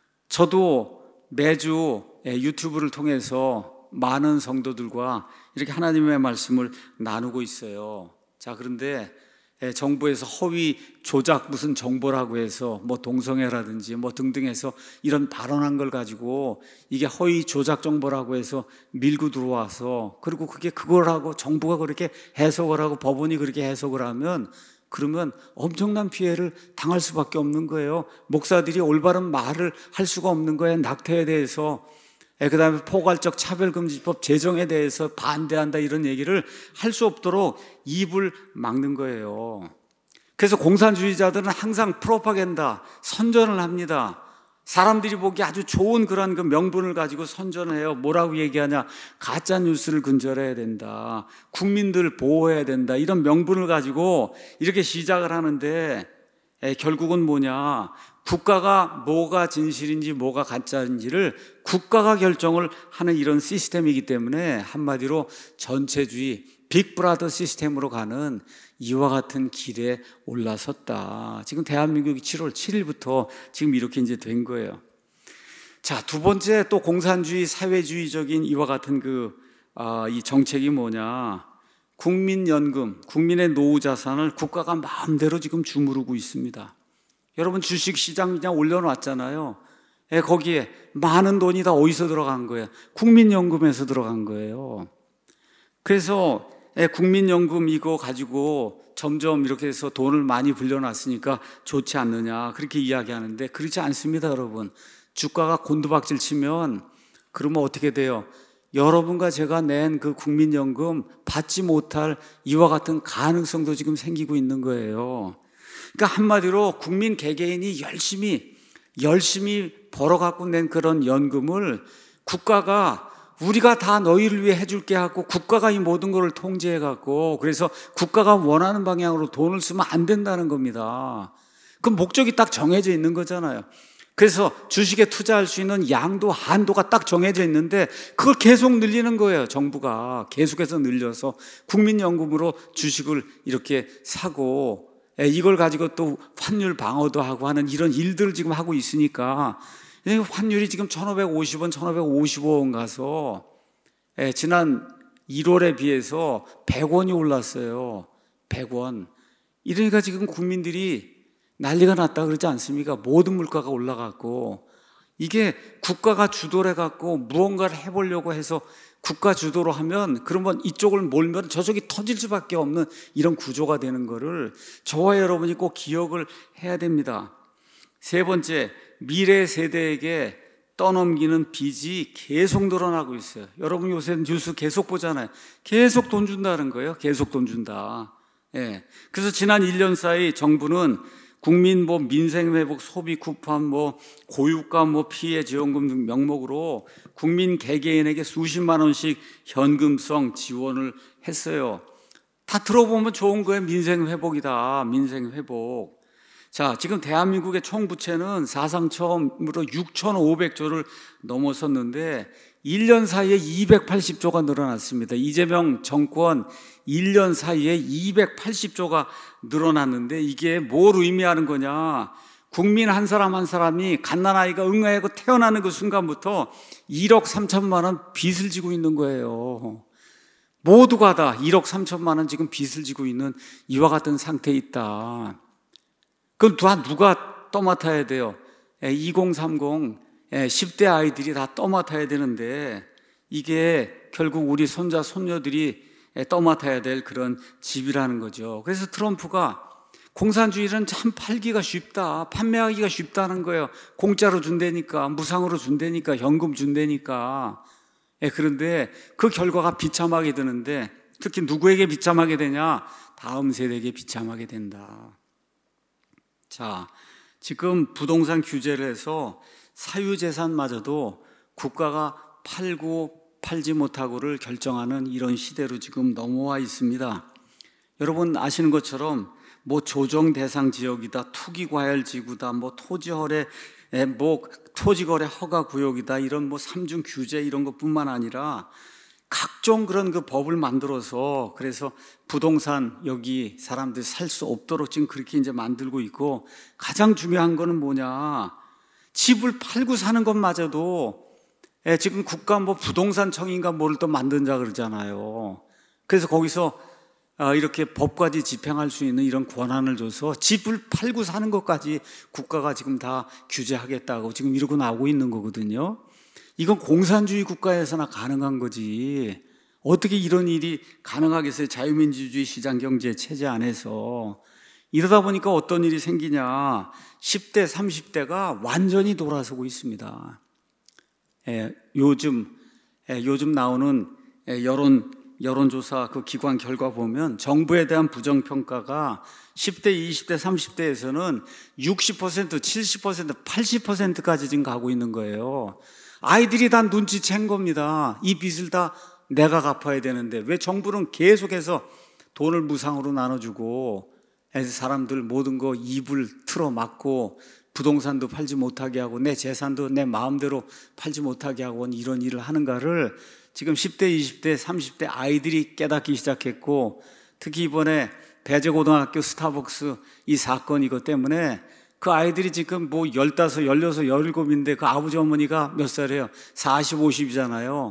저도 매주 유튜브를 통해서 많은 성도들과 이렇게 하나님의 말씀을 나누고 있어요. 자, 그런데 정부에서 허위 조작 무슨 정보라고 해서 뭐 동성애라든지 뭐 등등 해서 이런 발언한 걸 가지고 이게 허위 조작 정보라고 해서 밀고 들어와서, 그리고 그게 그거라고 정부가 그렇게 해석을 하고 법원이 그렇게 해석을 하면, 그러면 엄청난 피해를 당할 수밖에 없는 거예요. 목사들이 올바른 말을 할 수가 없는 거예요. 낙태에 대해서, 그 다음에 포괄적 차별금지법 제정에 대해서 반대한다 이런 얘기를 할 수 없도록 입을 막는 거예요. 그래서 공산주의자들은 항상 프로파간다, 선전을 합니다. 사람들이 보기 아주 좋은 그런 그 명분을 가지고 선전을 해요. 뭐라고 얘기하냐, 가짜 뉴스를 근절해야 된다, 국민들 보호해야 된다, 이런 명분을 가지고 이렇게 시작을 하는데, 에, 결국은 뭐냐, 국가가 뭐가 진실인지 뭐가 가짜인지를 국가가 결정을 하는 이런 시스템이기 때문에 한마디로 전체주의 빅브라더 시스템으로 가는 이와 같은 길에 올라섰다. 지금 대한민국이 칠월 칠일부터 지금 이렇게 이제 된 거예요. 자, 두 번째 또 공산주의 사회주의적인 이와 같은 그, 아, 이 정책이 뭐냐, 국민연금, 국민의 노후 자산을 국가가 마음대로 지금 주무르고 있습니다. 여러분 주식시장 그냥 올려놨잖아요. 예, 거기에 많은 돈이 다 어디서 들어간 거예요? 국민연금에서 들어간 거예요. 그래서 예, 국민연금 이거 가지고 점점 이렇게 해서 돈을 많이 불려놨으니까 좋지 않느냐 그렇게 이야기하는데, 그렇지 않습니다. 여러분, 주가가 곤두박질 치면 그러면 어떻게 돼요? 여러분과 제가 낸 그 국민연금 받지 못할 이와 같은 가능성도 지금 생기고 있는 거예요. 그러니까 한마디로 국민 개개인이 열심히 열심히 벌어갖고 낸 그런 연금을 국가가 우리가 다 너희를 위해 해줄게 하고 국가가 이 모든 것을 통제해갖고 그래서 국가가 원하는 방향으로 돈을 쓰면 안 된다는 겁니다. 그 목적이 딱 정해져 있는 거잖아요. 그래서 주식에 투자할 수 있는 양도 한도가 딱 정해져 있는데 그걸 계속 늘리는 거예요. 정부가 계속해서 늘려서 국민연금으로 주식을 이렇게 사고 이걸 가지고 또 환율 방어도 하고 하는 이런 일들을 지금 하고 있으니까 환율이 지금 천오백오십 원, 천오백오십오 원 가서 지난 일월에 비해서 백 원이 올랐어요. 백 원. 이러니까 지금 국민들이 난리가 났다 그러지 않습니까? 모든 물가가 올라갔고 이게 국가가 주도를 해갖고 무언가를 해보려고 해서 국가 주도로 하면 그러면 이쪽을 몰면 저쪽이 터질 수밖에 없는 이런 구조가 되는 거를 저와 여러분이 꼭 기억을 해야 됩니다. 세 번째, 미래 세대에게 떠넘기는 빚이 계속 늘어나고 있어요. 여러분 요새 뉴스 계속 보잖아요. 계속 돈 준다는 거예요. 계속 돈 준다. 예. 그래서 지난 일 년 사이 정부는 국민 뭐 민생 회복, 소비 쿠폰, 뭐 고유가 뭐 피해 지원금 등 명목으로 국민 개개인에게 수십만 원씩 현금성 지원을 했어요. 다 들어보면 좋은 거예요. 민생 회복이다. 민생 회복. 자, 지금 대한민국의 총 부채는 사상 처음으로 육천오백 조를 넘어섰는데 일 년 사이에 이백팔십 조가 늘어났습니다. 이재명 정권 일 년 사이에 이백팔십 조가 늘어났는데 이게 뭘 의미하는 거냐? 국민 한 사람 한 사람이 갓난아이가 응아하고 태어나는 그 순간부터 일억 삼천만 원 빚을 지고 있는 거예요. 모두가 다 일억 삼천만 원 지금 빚을 지고 있는 이와 같은 상태에 있다. 그럼 다 누가 떠맡아야 돼요? 이공삼공 십 대 아이들이 다 떠맡아야 되는데 이게 결국 우리 손자 손녀들이 떠맡아야 될 그런 집이라는 거죠. 그래서 트럼프가 공산주의는 참 팔기가 쉽다, 판매하기가 쉽다는 거예요. 공짜로 준다니까, 무상으로 준다니까, 현금 준다니까. 그런데 그 결과가 비참하게 되는데 특히 누구에게 비참하게 되냐? 다음 세대에게 비참하게 된다. 자, 지금 부동산 규제를 해서 사유재산마저도 국가가 팔고 팔지 못하고를 결정하는 이런 시대로 지금 넘어와 있습니다. 여러분 아시는 것처럼 뭐 조정 대상 지역이다, 투기 과열 지구다, 뭐 토지거래, 뭐 토지거래 허가 구역이다, 이런 뭐 삼중 규제 이런 것뿐만 아니라 각종 그런 그 법을 만들어서 그래서 부동산 여기 사람들이 살 수 없도록 지금 그렇게 이제 만들고 있고 가장 중요한 거는 뭐냐? 집을 팔고 사는 것마저도 지금 국가 뭐 부동산청인가 뭐를 또 만든다 그러잖아요. 그래서 거기서 이렇게 법까지 집행할 수 있는 이런 권한을 줘서 집을 팔고 사는 것까지 국가가 지금 다 규제하겠다고 지금 이러고 나오고 있는 거거든요. 이건 공산주의 국가에서나 가능한 거지. 어떻게 이런 일이 가능하겠어요? 자유민주주의 시장경제 체제 안에서. 이러다 보니까 어떤 일이 생기냐. 십 대, 삼십 대가 완전히 돌아서고 있습니다. 예, 요즘, 예, 요즘 나오는 예, 여론, 여론조사 그 기관 결과 보면 정부에 대한 부정평가가 십 대, 이십 대, 삼십 대에서는 육십 퍼센트, 칠십 퍼센트, 팔십 퍼센트까지 지금 가고 있는 거예요. 아이들이 다 눈치챈 겁니다. 이 빚을 다 내가 갚아야 되는데 왜 정부는 계속해서 돈을 무상으로 나눠주고 사람들 모든 거 입을 틀어막고 부동산도 팔지 못하게 하고 내 재산도 내 마음대로 팔지 못하게 하고 이런 일을 하는가를 지금 십 대, 이십 대, 삼십 대 아이들이 깨닫기 시작했고 특히 이번에 배재고등학교 스타벅스 이 사건 이것 때문에 그 아이들이 지금 뭐 열다섯, 열여섯, 열일곱인데 그 아버지 어머니가 몇 살이에요? 사십, 오십이잖아요.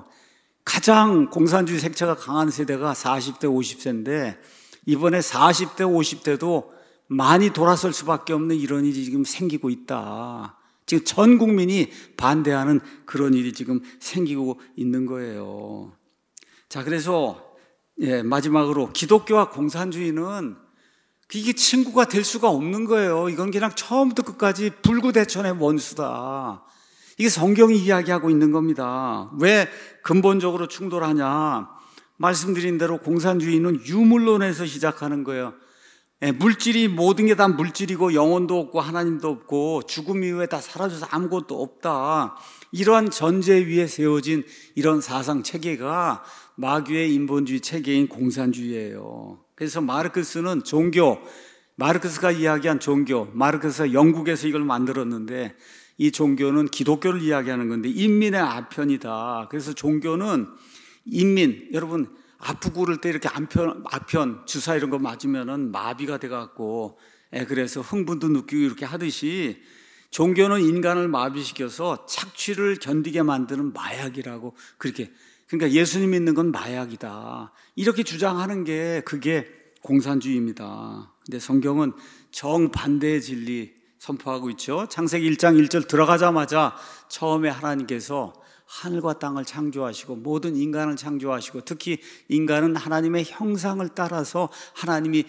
가장 공산주의 색채가 강한 세대가 사십 대, 오십 세인데 이번에 사십 대, 오십 대도 많이 돌아설 수밖에 없는 이런 일이 지금 생기고 있다. 지금 전 국민이 반대하는 그런 일이 지금 생기고 있는 거예요. 자, 그래서 예, 마지막으로 기독교와 공산주의는 이게 친구가 될 수가 없는 거예요. 이건 그냥 처음부터 끝까지 불구대천의 원수다. 이게 성경이 이야기하고 있는 겁니다. 왜 근본적으로 충돌하냐? 말씀드린 대로 공산주의는 유물론에서 시작하는 거예요. 예, 물질이 모든 게 다 물질이고 영혼도 없고 하나님도 없고 죽음 이후에 다 사라져서 아무것도 없다. 이러한 전제 위에 세워진 이런 사상 체계가 마귀의 인본주의 체계인 공산주의예요. 그래서 마르크스는 종교, 마르크스가 이야기한 종교, 마르크스가 영국에서 이걸 만들었는데 이 종교는 기독교를 이야기하는 건데 인민의 아편이다. 그래서 종교는 인민, 여러분 아프고 그럴 때 이렇게 아편, 아편 주사 이런 거 맞으면은 마비가 돼갖고 예, 그래서 흥분도 느끼고 이렇게 하듯이 종교는 인간을 마비시켜서 착취를 견디게 만드는 마약이라고 그렇게, 그러니까 예수님 믿는 건 마약이다 이렇게 주장하는 게 그게 공산주의입니다. 근데 성경은 정반대의 진리 선포하고 있죠. 창세기 일 장 일 절 들어가자마자 처음에 하나님께서 하늘과 땅을 창조하시고 모든 인간을 창조하시고 특히 인간은 하나님의 형상을 따라서 하나님이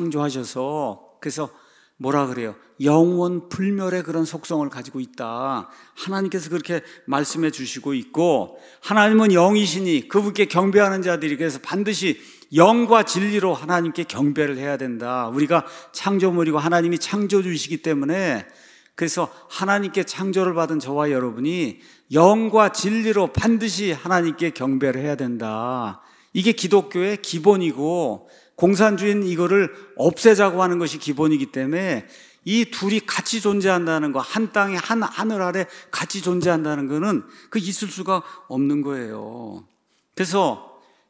창조하셔서 그래서 뭐라 그래요? 영원 불멸의 그런 속성을 가지고 있다. 하나님께서 그렇게 말씀해 주시고 있고 하나님은 영이시니 그분께 경배하는 자들이 그래서 반드시 영과 진리로 하나님께 경배를 해야 된다. 우리가 창조물이고 하나님이 창조주이시기 때문에 그래서 하나님께 창조를 받은 저와 여러분이 영과 진리로 반드시 하나님께 경배를 해야 된다. 이게 기독교의 기본이고 공산주의는 이거를 없애자고 하는 것이 기본이기 때문에 이 둘이 같이 존재한다는 거, 한 땅에 한 하늘 아래 같이 존재한다는 거는 그 있을 수가 없는 거예요. 그래서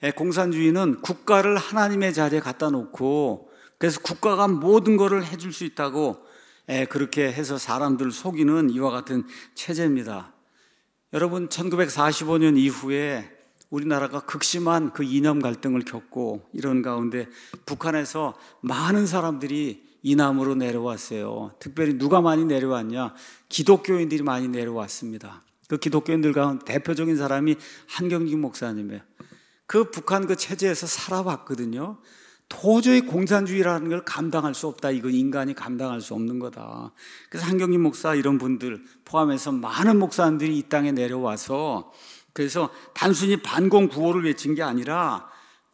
공산주의는 국가를 하나님의 자리에 갖다 놓고 그래서 국가가 모든 것을 해줄 수 있다고 그렇게 해서 사람들을 속이는 이와 같은 체제입니다. 여러분 천구백사십오 년 이후에 우리나라가 극심한 그 이념 갈등을 겪고 이런 가운데 북한에서 많은 사람들이 이남으로 내려왔어요. 특별히 누가 많이 내려왔냐? 기독교인들이 많이 내려왔습니다. 그 기독교인들 가운데 대표적인 사람이 한경직 목사님이에요. 그 북한 그 체제에서 살아봤거든요. 도저히 공산주의라는 걸 감당할 수 없다. 이건 인간이 감당할 수 없는 거다. 그래서 한경직 목사 이런 분들 포함해서 많은 목사님들이 이 땅에 내려와서 그래서 단순히 반공 구호를 외친 게 아니라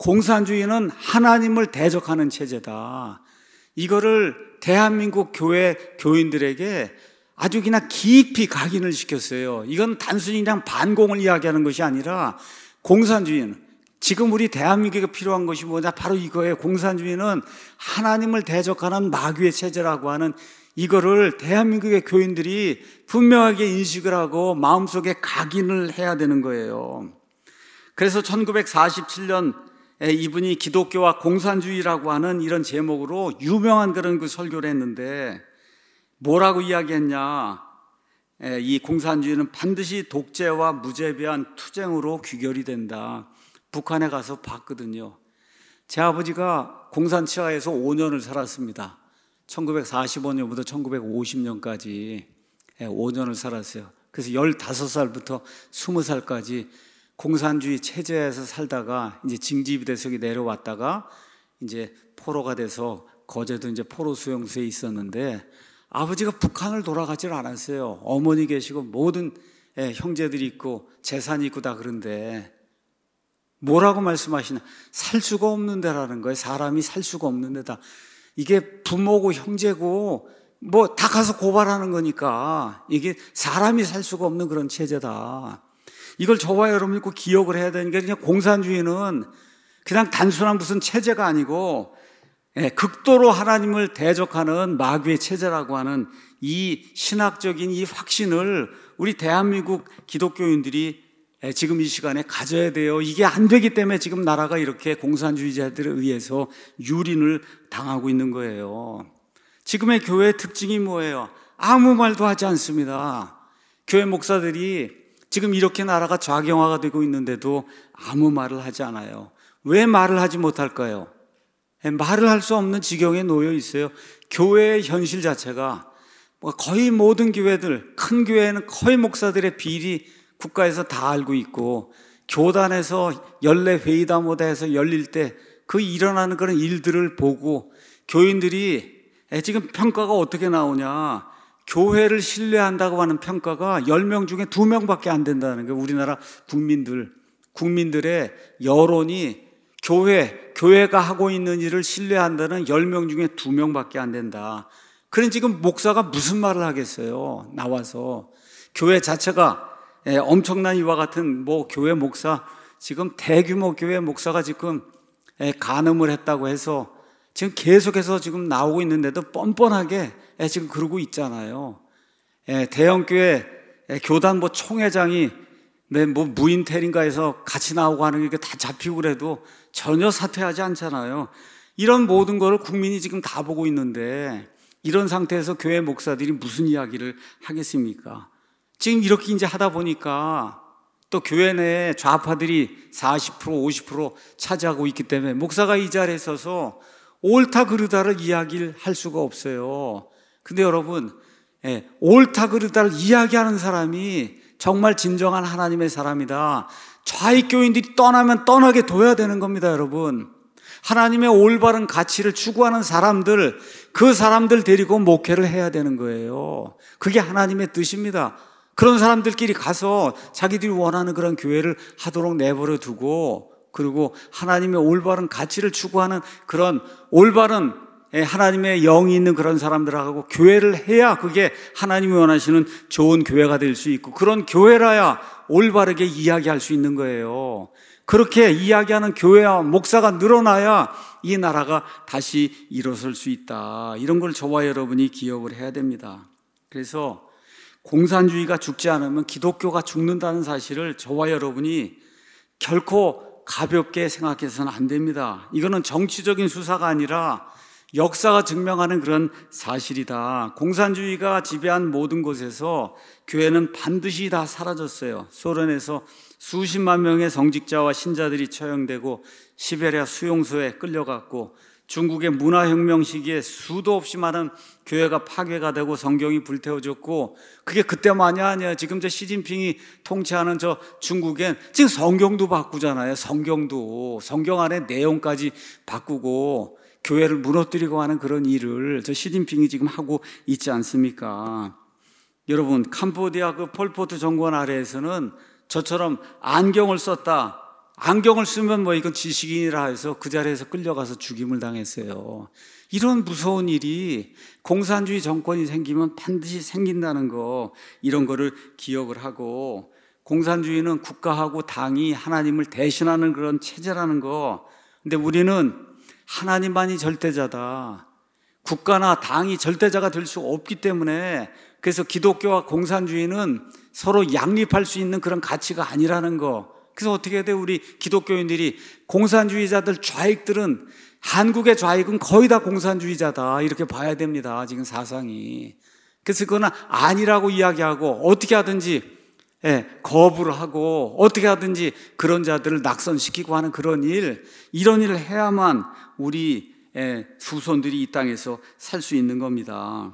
공산주의는 하나님을 대적하는 체제다. 이거를 대한민국 교회 교인들에게 아주 그냥 깊이 각인을 시켰어요. 이건 단순히 그냥 반공을 이야기하는 것이 아니라 공산주의는 지금 우리 대한민국에 필요한 것이 뭐냐? 바로 이거예요. 공산주의는 하나님을 대적하는 마귀의 체제라고 하는 이거를 대한민국의 교인들이 분명하게 인식을 하고 마음속에 각인을 해야 되는 거예요. 그래서 천구백사십칠 년에 이분이 기독교와 공산주의라고 하는 이런 제목으로 유명한 그런 그 설교를 했는데 뭐라고 이야기했냐? 이 공산주의는 반드시 독재와 무자비한 투쟁으로 귀결이 된다. 북한에 가서 봤거든요. 제 아버지가 공산치하에서 오 년을 살았습니다. 천구백사십오 년부터 천구백오십 년까지 오 년을 살았어요. 그래서 열다섯 살부터 스무 살까지 공산주의 체제에서 살다가 이제 징집이 돼서 내려왔다가 이제 포로가 돼서 거제도 이제 포로 수용소에 있었는데 아버지가 북한을 돌아가질 않았어요. 어머니 계시고 모든 형제들이 있고 재산이 있고 다 그런데 뭐라고 말씀하시나? 살 수가 없는 데라는 거예요. 사람이 살 수가 없는 데다. 이게 부모고 형제고 뭐 다 가서 고발하는 거니까 이게 사람이 살 수가 없는 그런 체제다. 이걸 저와 여러분이 꼭 기억을 해야 되는 게 그냥 공산주의는 그냥 단순한 무슨 체제가 아니고 극도로 하나님을 대적하는 마귀의 체제라고 하는 이 신학적인 이 확신을 우리 대한민국 기독교인들이 지금 이 시간에 가져야 돼요. 이게 안 되기 때문에 지금 나라가 이렇게 공산주의자들에 의해서 유린을 당하고 있는 거예요. 지금의 교회의 특징이 뭐예요? 아무 말도 하지 않습니다. 교회 목사들이 지금 이렇게 나라가 좌경화가 되고 있는데도 아무 말을 하지 않아요. 왜 말을 하지 못할까요? 말을 할 수 없는 지경에 놓여 있어요. 교회의 현실 자체가 거의 모든 교회들, 큰 교회는 거의 목사들의 비리 국가에서 다 알고 있고 교단에서 연례 회의다 뭐다 해서 열릴 때 그 일어나는 그런 일들을 보고 교인들이 지금 평가가 어떻게 나오냐? 교회를 신뢰한다고 하는 평가가 열 명 중에 두 명밖에 안 된다는 거예요. 우리나라 국민들, 국민들의 여론이 교회, 교회가 하고 있는 일을 신뢰한다는 열 명 중에 두 명밖에 안 된다. 그럼 지금 목사가 무슨 말을 하겠어요? 나와서. 교회 자체가 엄청난 이와 같은 뭐 교회 목사, 지금 대규모 교회 목사가 지금 간음을 했다고 해서 지금 계속해서 지금 나오고 있는데도 뻔뻔하게 지금 그러고 있잖아요. 대형교회 교단부 총회장이 뭐 무인텔인가에서 같이 나오고 하는 게 다 잡히고 그래도 전혀 사퇴하지 않잖아요. 이런 모든 거를 국민이 지금 다 보고 있는데 이런 상태에서 교회 목사들이 무슨 이야기를 하겠습니까? 지금 이렇게 이제 하다 보니까 또 교회 내에 좌파들이 사십 퍼센트 오십 퍼센트 차지하고 있기 때문에 목사가 이 자리에 서서 옳다 그르다를 이야기를 할 수가 없어요. 근데 여러분, 예, 옳다 그르다를 이야기하는 사람이 정말 진정한 하나님의 사람이다. 좌익 교인들이 떠나면 떠나게 둬야 되는 겁니다, 여러분. 하나님의 올바른 가치를 추구하는 사람들, 그 사람들 데리고 목회를 해야 되는 거예요. 그게 하나님의 뜻입니다. 그런 사람들끼리 가서 자기들이 원하는 그런 교회를 하도록 내버려 두고, 그리고 하나님의 올바른 가치를 추구하는 그런 올바른 하나님의 영이 있는 그런 사람들하고 교회를 해야 그게 하나님이 원하시는 좋은 교회가 될 수 있고, 그런 교회라야 올바르게 이야기할 수 있는 거예요. 그렇게 이야기하는 교회와 목사가 늘어나야 이 나라가 다시 일어설 수 있다. 이런 걸 저와 여러분이 기억을 해야 됩니다. 그래서 공산주의가 죽지 않으면 기독교가 죽는다는 사실을 저와 여러분이 결코 가볍게 생각해서는 안 됩니다. 이거는 정치적인 수사가 아니라 역사가 증명하는 그런 사실이다. 공산주의가 지배한 모든 곳에서 교회는 반드시 다 사라졌어요. 소련에서 수십만 명의 성직자와 신자들이 처형되고 시베리아 수용소에 끌려갔고, 중국의 문화혁명 시기에 수도 없이 많은 교회가 파괴가 되고 성경이 불태워졌고, 그게 그때만이 아니에요. 지금 저 시진핑이 통치하는 저 중국엔 지금 성경도 바꾸잖아요. 성경도 성경 안에 내용까지 바꾸고 교회를 무너뜨리고 하는 그런 일을 저 시진핑이 지금 하고 있지 않습니까? 여러분, 캄보디아 그 폴포트 정권 아래에서는 저처럼 안경을 썼다, 안경을 쓰면 뭐 이건 지식인이라 해서 그 자리에서 끌려가서 죽임을 당했어요. 이런 무서운 일이 공산주의 정권이 생기면 반드시 생긴다는 거, 이런 거를 기억을 하고, 공산주의는 국가하고 당이 하나님을 대신하는 그런 체제라는 거. 근데 우리는 하나님만이 절대자다. 국가나 당이 절대자가 될 수 없기 때문에, 그래서 기독교와 공산주의는 서로 양립할 수 있는 그런 가치가 아니라는 거. 그래서 어떻게 해야 돼? 우리 기독교인들이 공산주의자들, 좌익들은, 한국의 좌익은 거의 다 공산주의자다, 이렇게 봐야 됩니다. 지금 사상이. 그래서 그거는 아니라고 이야기하고 어떻게 하든지 예, 거부를 하고 어떻게 하든지 그런 자들을 낙선시키고 하는 그런 일, 이런 일을 해야만 우리 예, 후손들이 이 땅에서 살 수 있는 겁니다.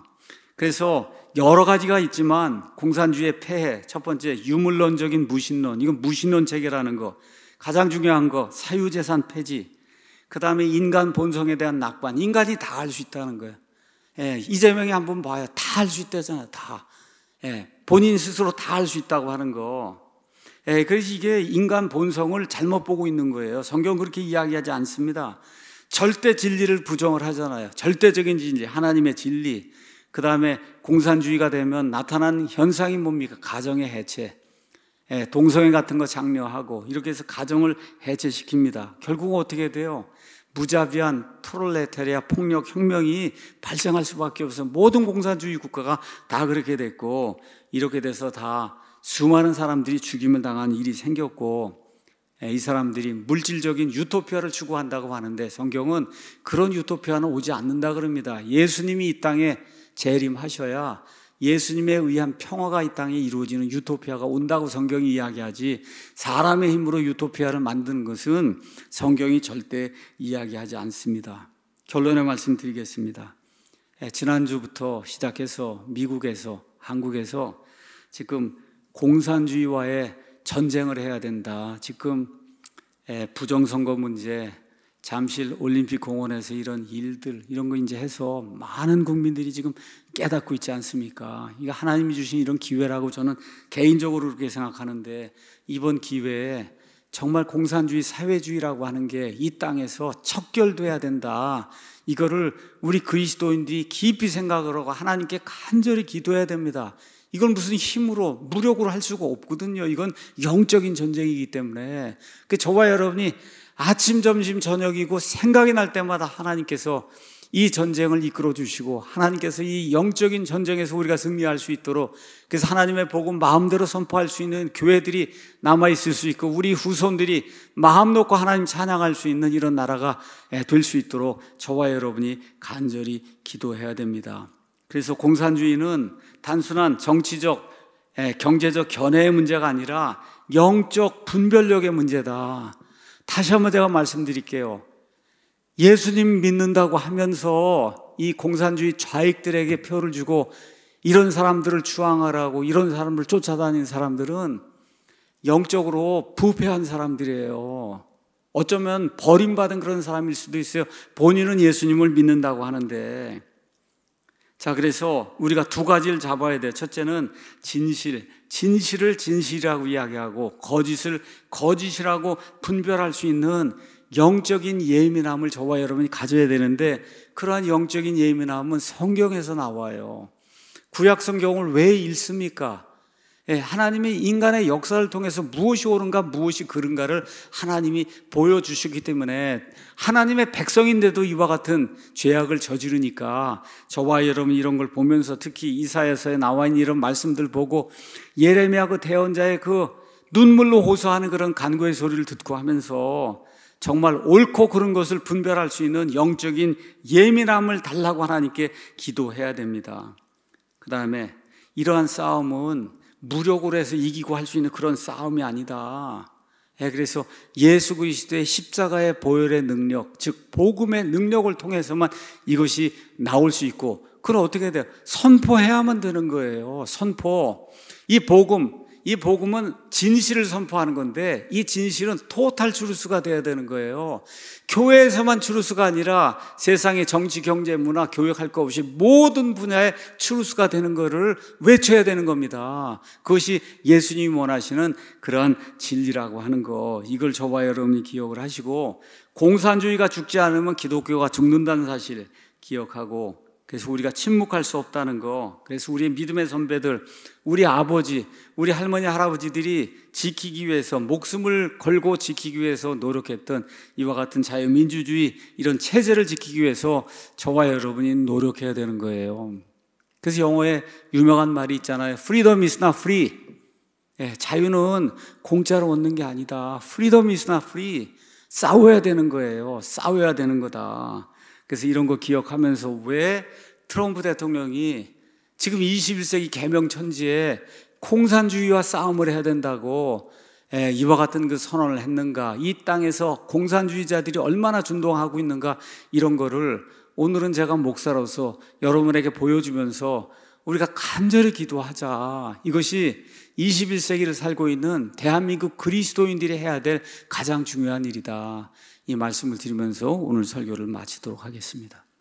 그래서 여러 가지가 있지만 공산주의의 폐해, 첫 번째 유물론적인 무신론, 이건 무신론 체계라는 거. 가장 중요한 거 사유재산 폐지, 그 다음에 인간 본성에 대한 낙관. 인간이 다 할 수 있다는 거예요. 예, 이재명이 한번 봐요. 다 할 수 있다잖아요. 다. 예, 본인 스스로 다 할 수 있다고 하는 거. 예, 그래서 이게 인간 본성을 잘못 보고 있는 거예요. 성경 그렇게 이야기하지 않습니다. 절대 진리를 부정을 하잖아요. 절대적인 진리, 하나님의 진리. 그 다음에 공산주의가 되면 나타나는 현상이 뭡니까? 가정의 해체, 예, 동성애 같은 거 장려하고 이렇게 해서 가정을 해체시킵니다. 결국은 어떻게 돼요? 무자비한 프롤레타리아 폭력 혁명이 발생할 수밖에 없어요. 모든 공산주의 국가가 다 그렇게 됐고, 이렇게 돼서 다 수많은 사람들이 죽임을 당한 일이 생겼고, 이 사람들이 물질적인 유토피아를 추구한다고 하는데 성경은 그런 유토피아는 오지 않는다 그럽니다. 예수님이 이 땅에 재림하셔야 예수님에 의한 평화가 이 땅에 이루어지는 유토피아가 온다고 성경이 이야기하지, 사람의 힘으로 유토피아를 만드는 것은 성경이 절대 이야기하지 않습니다. 결론의 말씀 드리겠습니다. 지난주부터 시작해서 미국에서, 한국에서 지금 공산주의와의 전쟁을 해야 된다. 지금 부정선거 문제, 잠실 올림픽 공원에서 이런 일들, 이런 거 이제 해서 많은 국민들이 지금 깨닫고 있지 않습니까? 이게 하나님이 주신 이런 기회라고 저는 개인적으로 그렇게 생각하는데, 이번 기회에 정말 공산주의, 사회주의라고 하는 게 이 땅에서 척결돼야 된다. 이거를 우리 그리스도인들이 깊이 생각을 하고 하나님께 간절히 기도해야 됩니다. 이건 무슨 힘으로, 무력으로 할 수가 없거든요. 이건 영적인 전쟁이기 때문에. 그 저와 여러분이 아침, 점심, 저녁이고 생각이 날 때마다 하나님께서 이 전쟁을 이끌어 주시고 하나님께서 이 영적인 전쟁에서 우리가 승리할 수 있도록, 그래서 하나님의 복음 마음대로 선포할 수 있는 교회들이 남아있을 수 있고 우리 후손들이 마음 놓고 하나님 찬양할 수 있는 이런 나라가 될 수 있도록 저와 여러분이 간절히 기도해야 됩니다. 그래서 공산주의는 단순한 정치적, 경제적 견해의 문제가 아니라 영적 분별력의 문제다. 다시 한번 제가 말씀드릴게요. 예수님 믿는다고 하면서 이 공산주의 좌익들에게 표를 주고 이런 사람들을 추앙하라고 이런 사람을 쫓아다니는 사람들은 영적으로 부패한 사람들이에요. 어쩌면 버림받은 그런 사람일 수도 있어요. 본인은 예수님을 믿는다고 하는데. 자, 그래서 우리가 두 가지를 잡아야 돼요. 첫째는 진실, 진실을 진실이라고 이야기하고 거짓을 거짓이라고 분별할 수 있는 영적인 예민함을 저와 여러분이 가져야 되는데, 그러한 영적인 예민함은 성경에서 나와요. 구약 성경을 왜 읽습니까? 예, 하나님이 인간의 역사를 통해서 무엇이 옳은가 무엇이 그른가를 하나님이 보여주시기 때문에, 하나님의 백성인데도 이와 같은 죄악을 저지르니까 저와 여러분이 이런 걸 보면서, 특히 이사야서에 나와 있는 이런 말씀들 보고 예레미야 그 대언자의 그 눈물로 호소하는 그런 간구의 소리를 듣고 하면서 정말 옳고 그른 것을 분별할 수 있는 영적인 예민함을 달라고 하나님께 기도해야 됩니다. 그 다음에 이러한 싸움은 무력으로 해서 이기고 할 수 있는 그런 싸움이 아니다. 예, 그래서 예수 그리스도의 십자가의 보혈의 능력, 즉 복음의 능력을 통해서만 이것이 나올 수 있고, 그럼 어떻게 돼요? 선포해야만 되는 거예요. 선포. 이 복음, 이 복음은 진실을 선포하는 건데, 이 진실은 토탈 트루스가 돼야 되는 거예요. 교회에서만 트루스가 아니라 세상의 정치, 경제, 문화, 교육할 거 없이 모든 분야의 트루스가 되는 거를 외쳐야 되는 겁니다. 그것이 예수님이 원하시는 그런 진리라고 하는 거, 이걸 저와 여러분이 기억을 하시고, 공산주의가 죽지 않으면 기독교가 죽는다는 사실 기억하고, 그래서 우리가 침묵할 수 없다는 거, 그래서 우리의 믿음의 선배들, 우리 아버지, 우리 할머니, 할아버지들이 지키기 위해서, 목숨을 걸고 지키기 위해서 노력했던 이와 같은 자유민주주의, 이런 체제를 지키기 위해서 저와 여러분이 노력해야 되는 거예요. 그래서 영어에 유명한 말이 있잖아요. Freedom is not free. 예, 자유는 공짜로 얻는 게 아니다. Freedom is not free. 싸워야 되는 거예요. 싸워야 되는 거다. 그래서 이런 거 기억하면서 왜 트럼프 대통령이 지금 이십일 세기 개명천지에 공산주의와 싸움을 해야 된다고 에, 이와 같은 그 선언을 했는가, 이 땅에서 공산주의자들이 얼마나 준동하고 있는가, 이런 거를 오늘은 제가 목사로서 여러분에게 보여주면서 우리가 간절히 기도하자. 이것이 이십일 세기를 살고 있는 대한민국 그리스도인들이 해야 될 가장 중요한 일이다. 이 말씀을 드리면서 오늘 설교를 마치도록 하겠습니다.